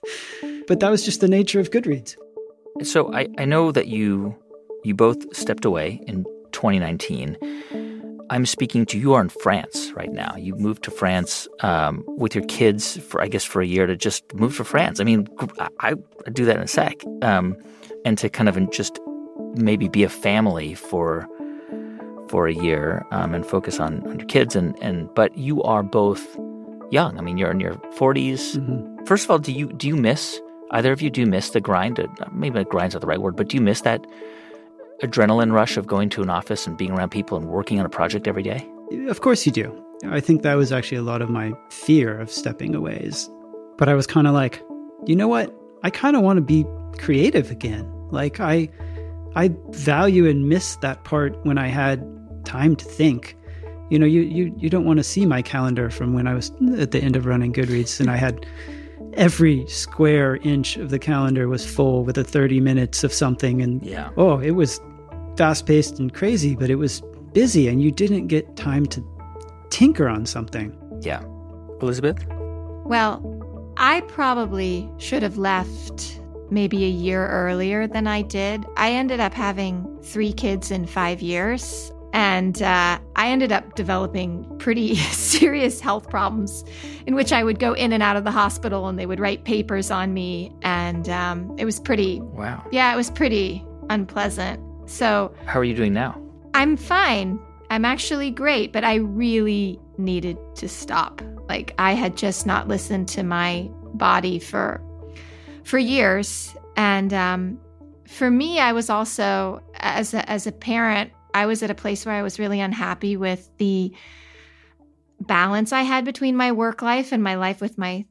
But that was just the nature of Goodreads. So I, I know that you you both stepped away in twenty nineteen. I'm speaking to you are in France right now. You moved to France um, with your kids for, I guess, for a year to just move to France. I mean, I, I do that in a sec. Um, and to kind of just maybe be a family for for a year um, and focus on, on your kids. And, and but you are both young. I mean, you're in your forties. Mm-hmm. First of all, do you do you miss, either of you, do you miss the grind? Maybe grind's not the right word, but do you miss that adrenaline rush of going to an office and being around people and working on a project every day? Of course you do. I think that was actually a lot of my fear of stepping away. Is, but I was kind of like, you know what? I kind of want to be creative again. Like I, I value and miss that part when I had time to think. You know, you you you don't want to see my calendar from when I was at the end of running Goodreads, and I had every square inch of the calendar was full with a thirty minutes of something, and yeah. oh, it was fast-paced and crazy, but it was busy, and you didn't get time to tinker on something. Yeah. Elizabeth? Well, I probably should have left maybe a year earlier than I did. I ended up having three kids in five years, and uh, I ended up developing pretty serious health problems in which I would go in and out of the hospital, and they would write papers on me, and um, it was pretty... Wow. Yeah, it was pretty unpleasant. So... How are you doing now? I'm fine. I'm actually great, but I really needed to stop. Like, I had just not listened to my body for for years. And um, for me, I was also, as a, as a parent, I was at a place where I was really unhappy with the balance I had between my work life and my life with my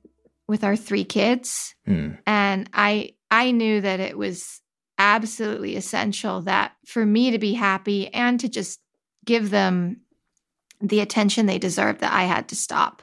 with our three kids. Mm. And I I knew that it was absolutely essential that for me to be happy and to just give them the attention they deserve, that I had to stop.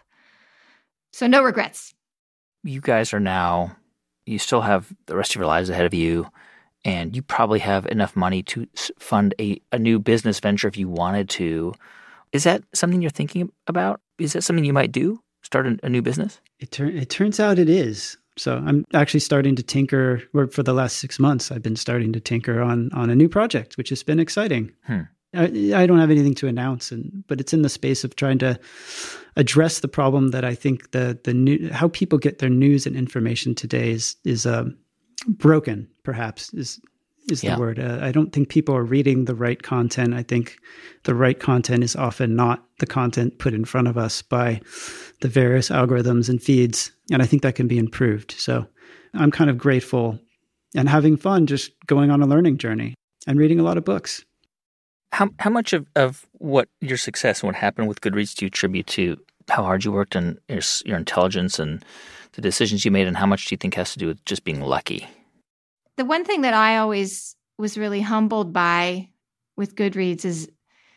So no regrets. You guys are now, you still have the rest of your lives ahead of you, and you probably have enough money to fund a, a new business venture if you wanted to. Is that something you're thinking about? Is that something you might do? Start a, a new business? It, tur- it turns out it is. So I'm actually starting to tinker, or for the last six months, I've been starting to tinker on on a new project, which has been exciting. Hmm. I, I don't have anything to announce, and but it's in the space of trying to address the problem that I think the the new, how people get their news and information today is is um, broken. Perhaps is is the yeah. word. Uh, I don't think people are reading the right content. I think the right content is often not the content put in front of us by the various algorithms and feeds. And I think that can be improved. So I'm kind of grateful and having fun just going on a learning journey and reading a lot of books. How how much of, of what your success and what happened with Goodreads do you attribute to how hard you worked and your, your intelligence and the decisions you made, and how much do you think has to do with just being lucky? The one thing that I always was really humbled by with Goodreads is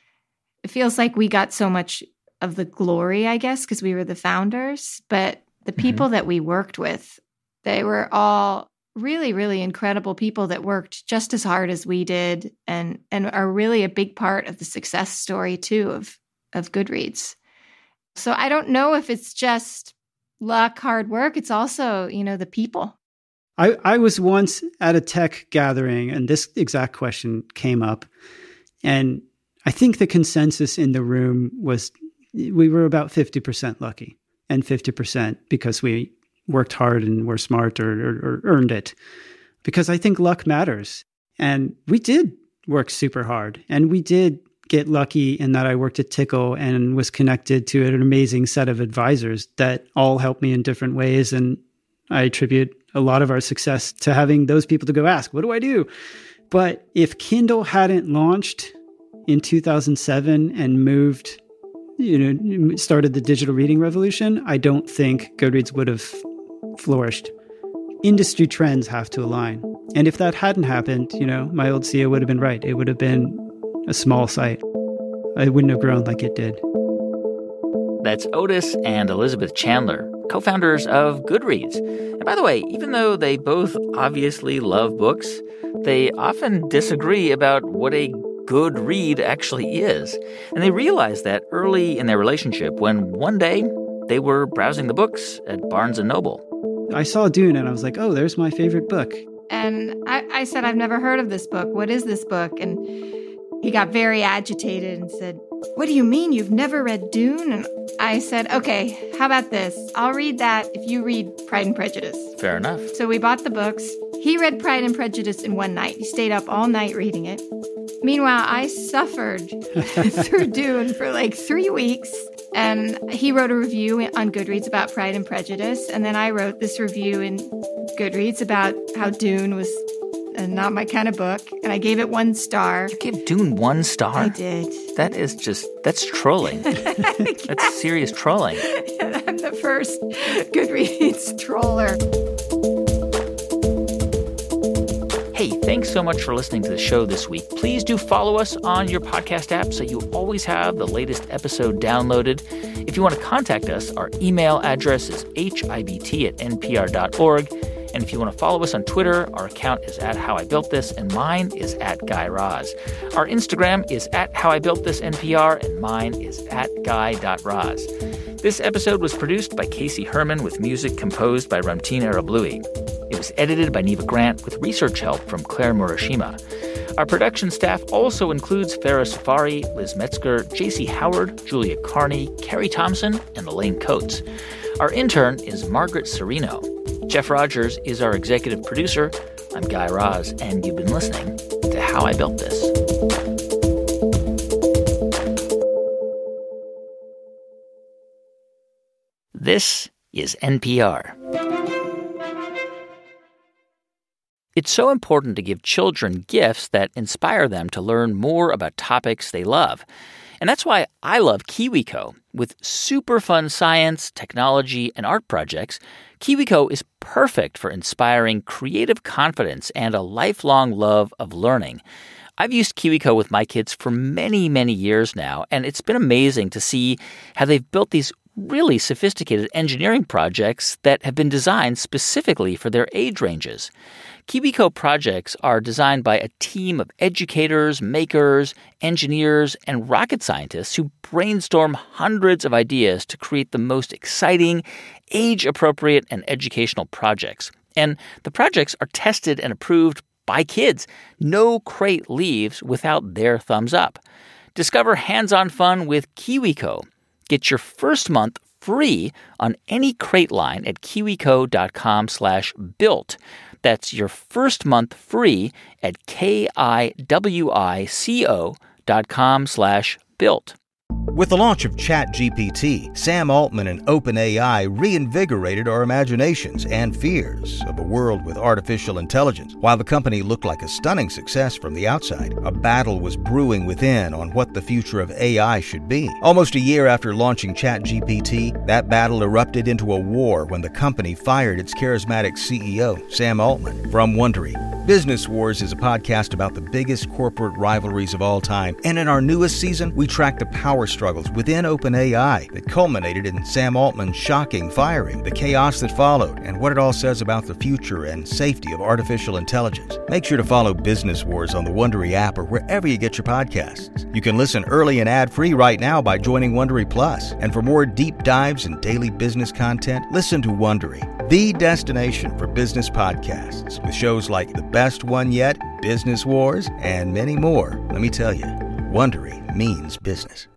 it feels like we got so much of the glory, I guess, because we were the founders. But the people mm-hmm. that we worked with, they were all really, really incredible people that worked just as hard as we did, and and are really a big part of the success story, too, of, of Goodreads. So I don't know if it's just luck, hard work. It's also, you know, the people. I, I was once at a tech gathering, and this exact question came up. And I think the consensus in the room was we were about fifty percent lucky and fifty percent because we worked hard and were smart or, or, or earned it. Because I think luck matters. And we did work super hard. And we did get lucky in that I worked at Tickle and was connected to an amazing set of advisors that all helped me in different ways. And I attribute a lot of our success to having those people to go ask, what do I do? But if Kindle hadn't launched in two thousand seven and moved, you know, started the digital reading revolution, I don't think Goodreads would have flourished. Industry trends have to align. And if that hadn't happened, you know, my old C E O would have been right. It would have been a small site. It wouldn't have grown like it did. That's Otis and Elizabeth Chandler, co-founders of Goodreads. And by the way, even though they both obviously love books, they often disagree about what a good read actually is. And they realized that early in their relationship when one day they were browsing the books at Barnes and Noble. I saw Dune and I was like, oh, there's my favorite book. And I, I said, I've never heard of this book. What is this book? And he got very agitated and said, what do you mean you've never read Dune? And I said, okay, how about this? I'll read that if you read Pride and Prejudice. Fair enough. So we bought the books. He read Pride and Prejudice in one night. He stayed up all night reading it. Meanwhile, I suffered through Dune for like three weeks. And he wrote a review on Goodreads about Pride and Prejudice. And then I wrote this review in Goodreads about how Dune was not my kind of book. And I gave it one star. You gave Dune one star? I did. That is just, that's trolling. That's serious trolling. I'm the first Goodreads troller. Hey, thanks so much for listening to the show this week. Please do follow us on your podcast app so you always have the latest episode downloaded. If you want to contact us, our email address is hibt at npr dot org. And if you want to follow us on Twitter, our account is at How I Built This, and mine is at Guy Raz. Our Instagram is at How I Built This N P R, and mine is at guy dot raz. This episode was produced by Casey Herman with music composed by Ramtin Arablouei. It was edited by Neva Grant with research help from Claire Murashima. Our production staff also includes Farah Safari, Liz Metzger, J C Howard, Julia Carney, Carrie Thompson, and Elaine Coates. Our intern is Margaret Serino. Jeff Rogers is our executive producer. I'm Guy Raz, and you've been listening to How I Built This. This is N P R. It's so important to give children gifts that inspire them to learn more about topics they love. And that's why I love KiwiCo. With super fun science, technology, and art projects, KiwiCo is perfect for inspiring creative confidence and a lifelong love of learning. I've used KiwiCo with my kids for many, many years now, and it's been amazing to see how they've built these really sophisticated engineering projects that have been designed specifically for their age ranges. KiwiCo projects are designed by a team of educators, makers, engineers, and rocket scientists who brainstorm hundreds of ideas to create the most exciting, age-appropriate, and educational projects. And the projects are tested and approved by kids. No crate leaves without their thumbs up. Discover hands-on fun with KiwiCo. Get your first month free on any crate line at kiwico.com slash built. That's your first month free at K-I-W-I-C-O dot com slash built. With the launch of ChatGPT, Sam Altman and OpenAI reinvigorated our imaginations and fears of a world with artificial intelligence. While the company looked like a stunning success from the outside, a battle was brewing within on what the future of A I should be. Almost a year after launching ChatGPT, that battle erupted into a war when the company fired its charismatic C E O, Sam Altman. From Wondery, Business Wars is a podcast about the biggest corporate rivalries of all time, and in our newest season, we track the power struggles within OpenAI that culminated in Sam Altman's shocking firing, the chaos that followed, and what it all says about the future and safety of artificial intelligence. Make sure to follow Business Wars on the Wondery app or wherever you get your podcasts. You can listen early and ad-free right now by joining Wondery Plus. And for more deep dives and daily business content, listen to Wondery, the destination for business podcasts, with shows like The Best One Yet, Business Wars, and many more. Let me tell you, Wondery means business.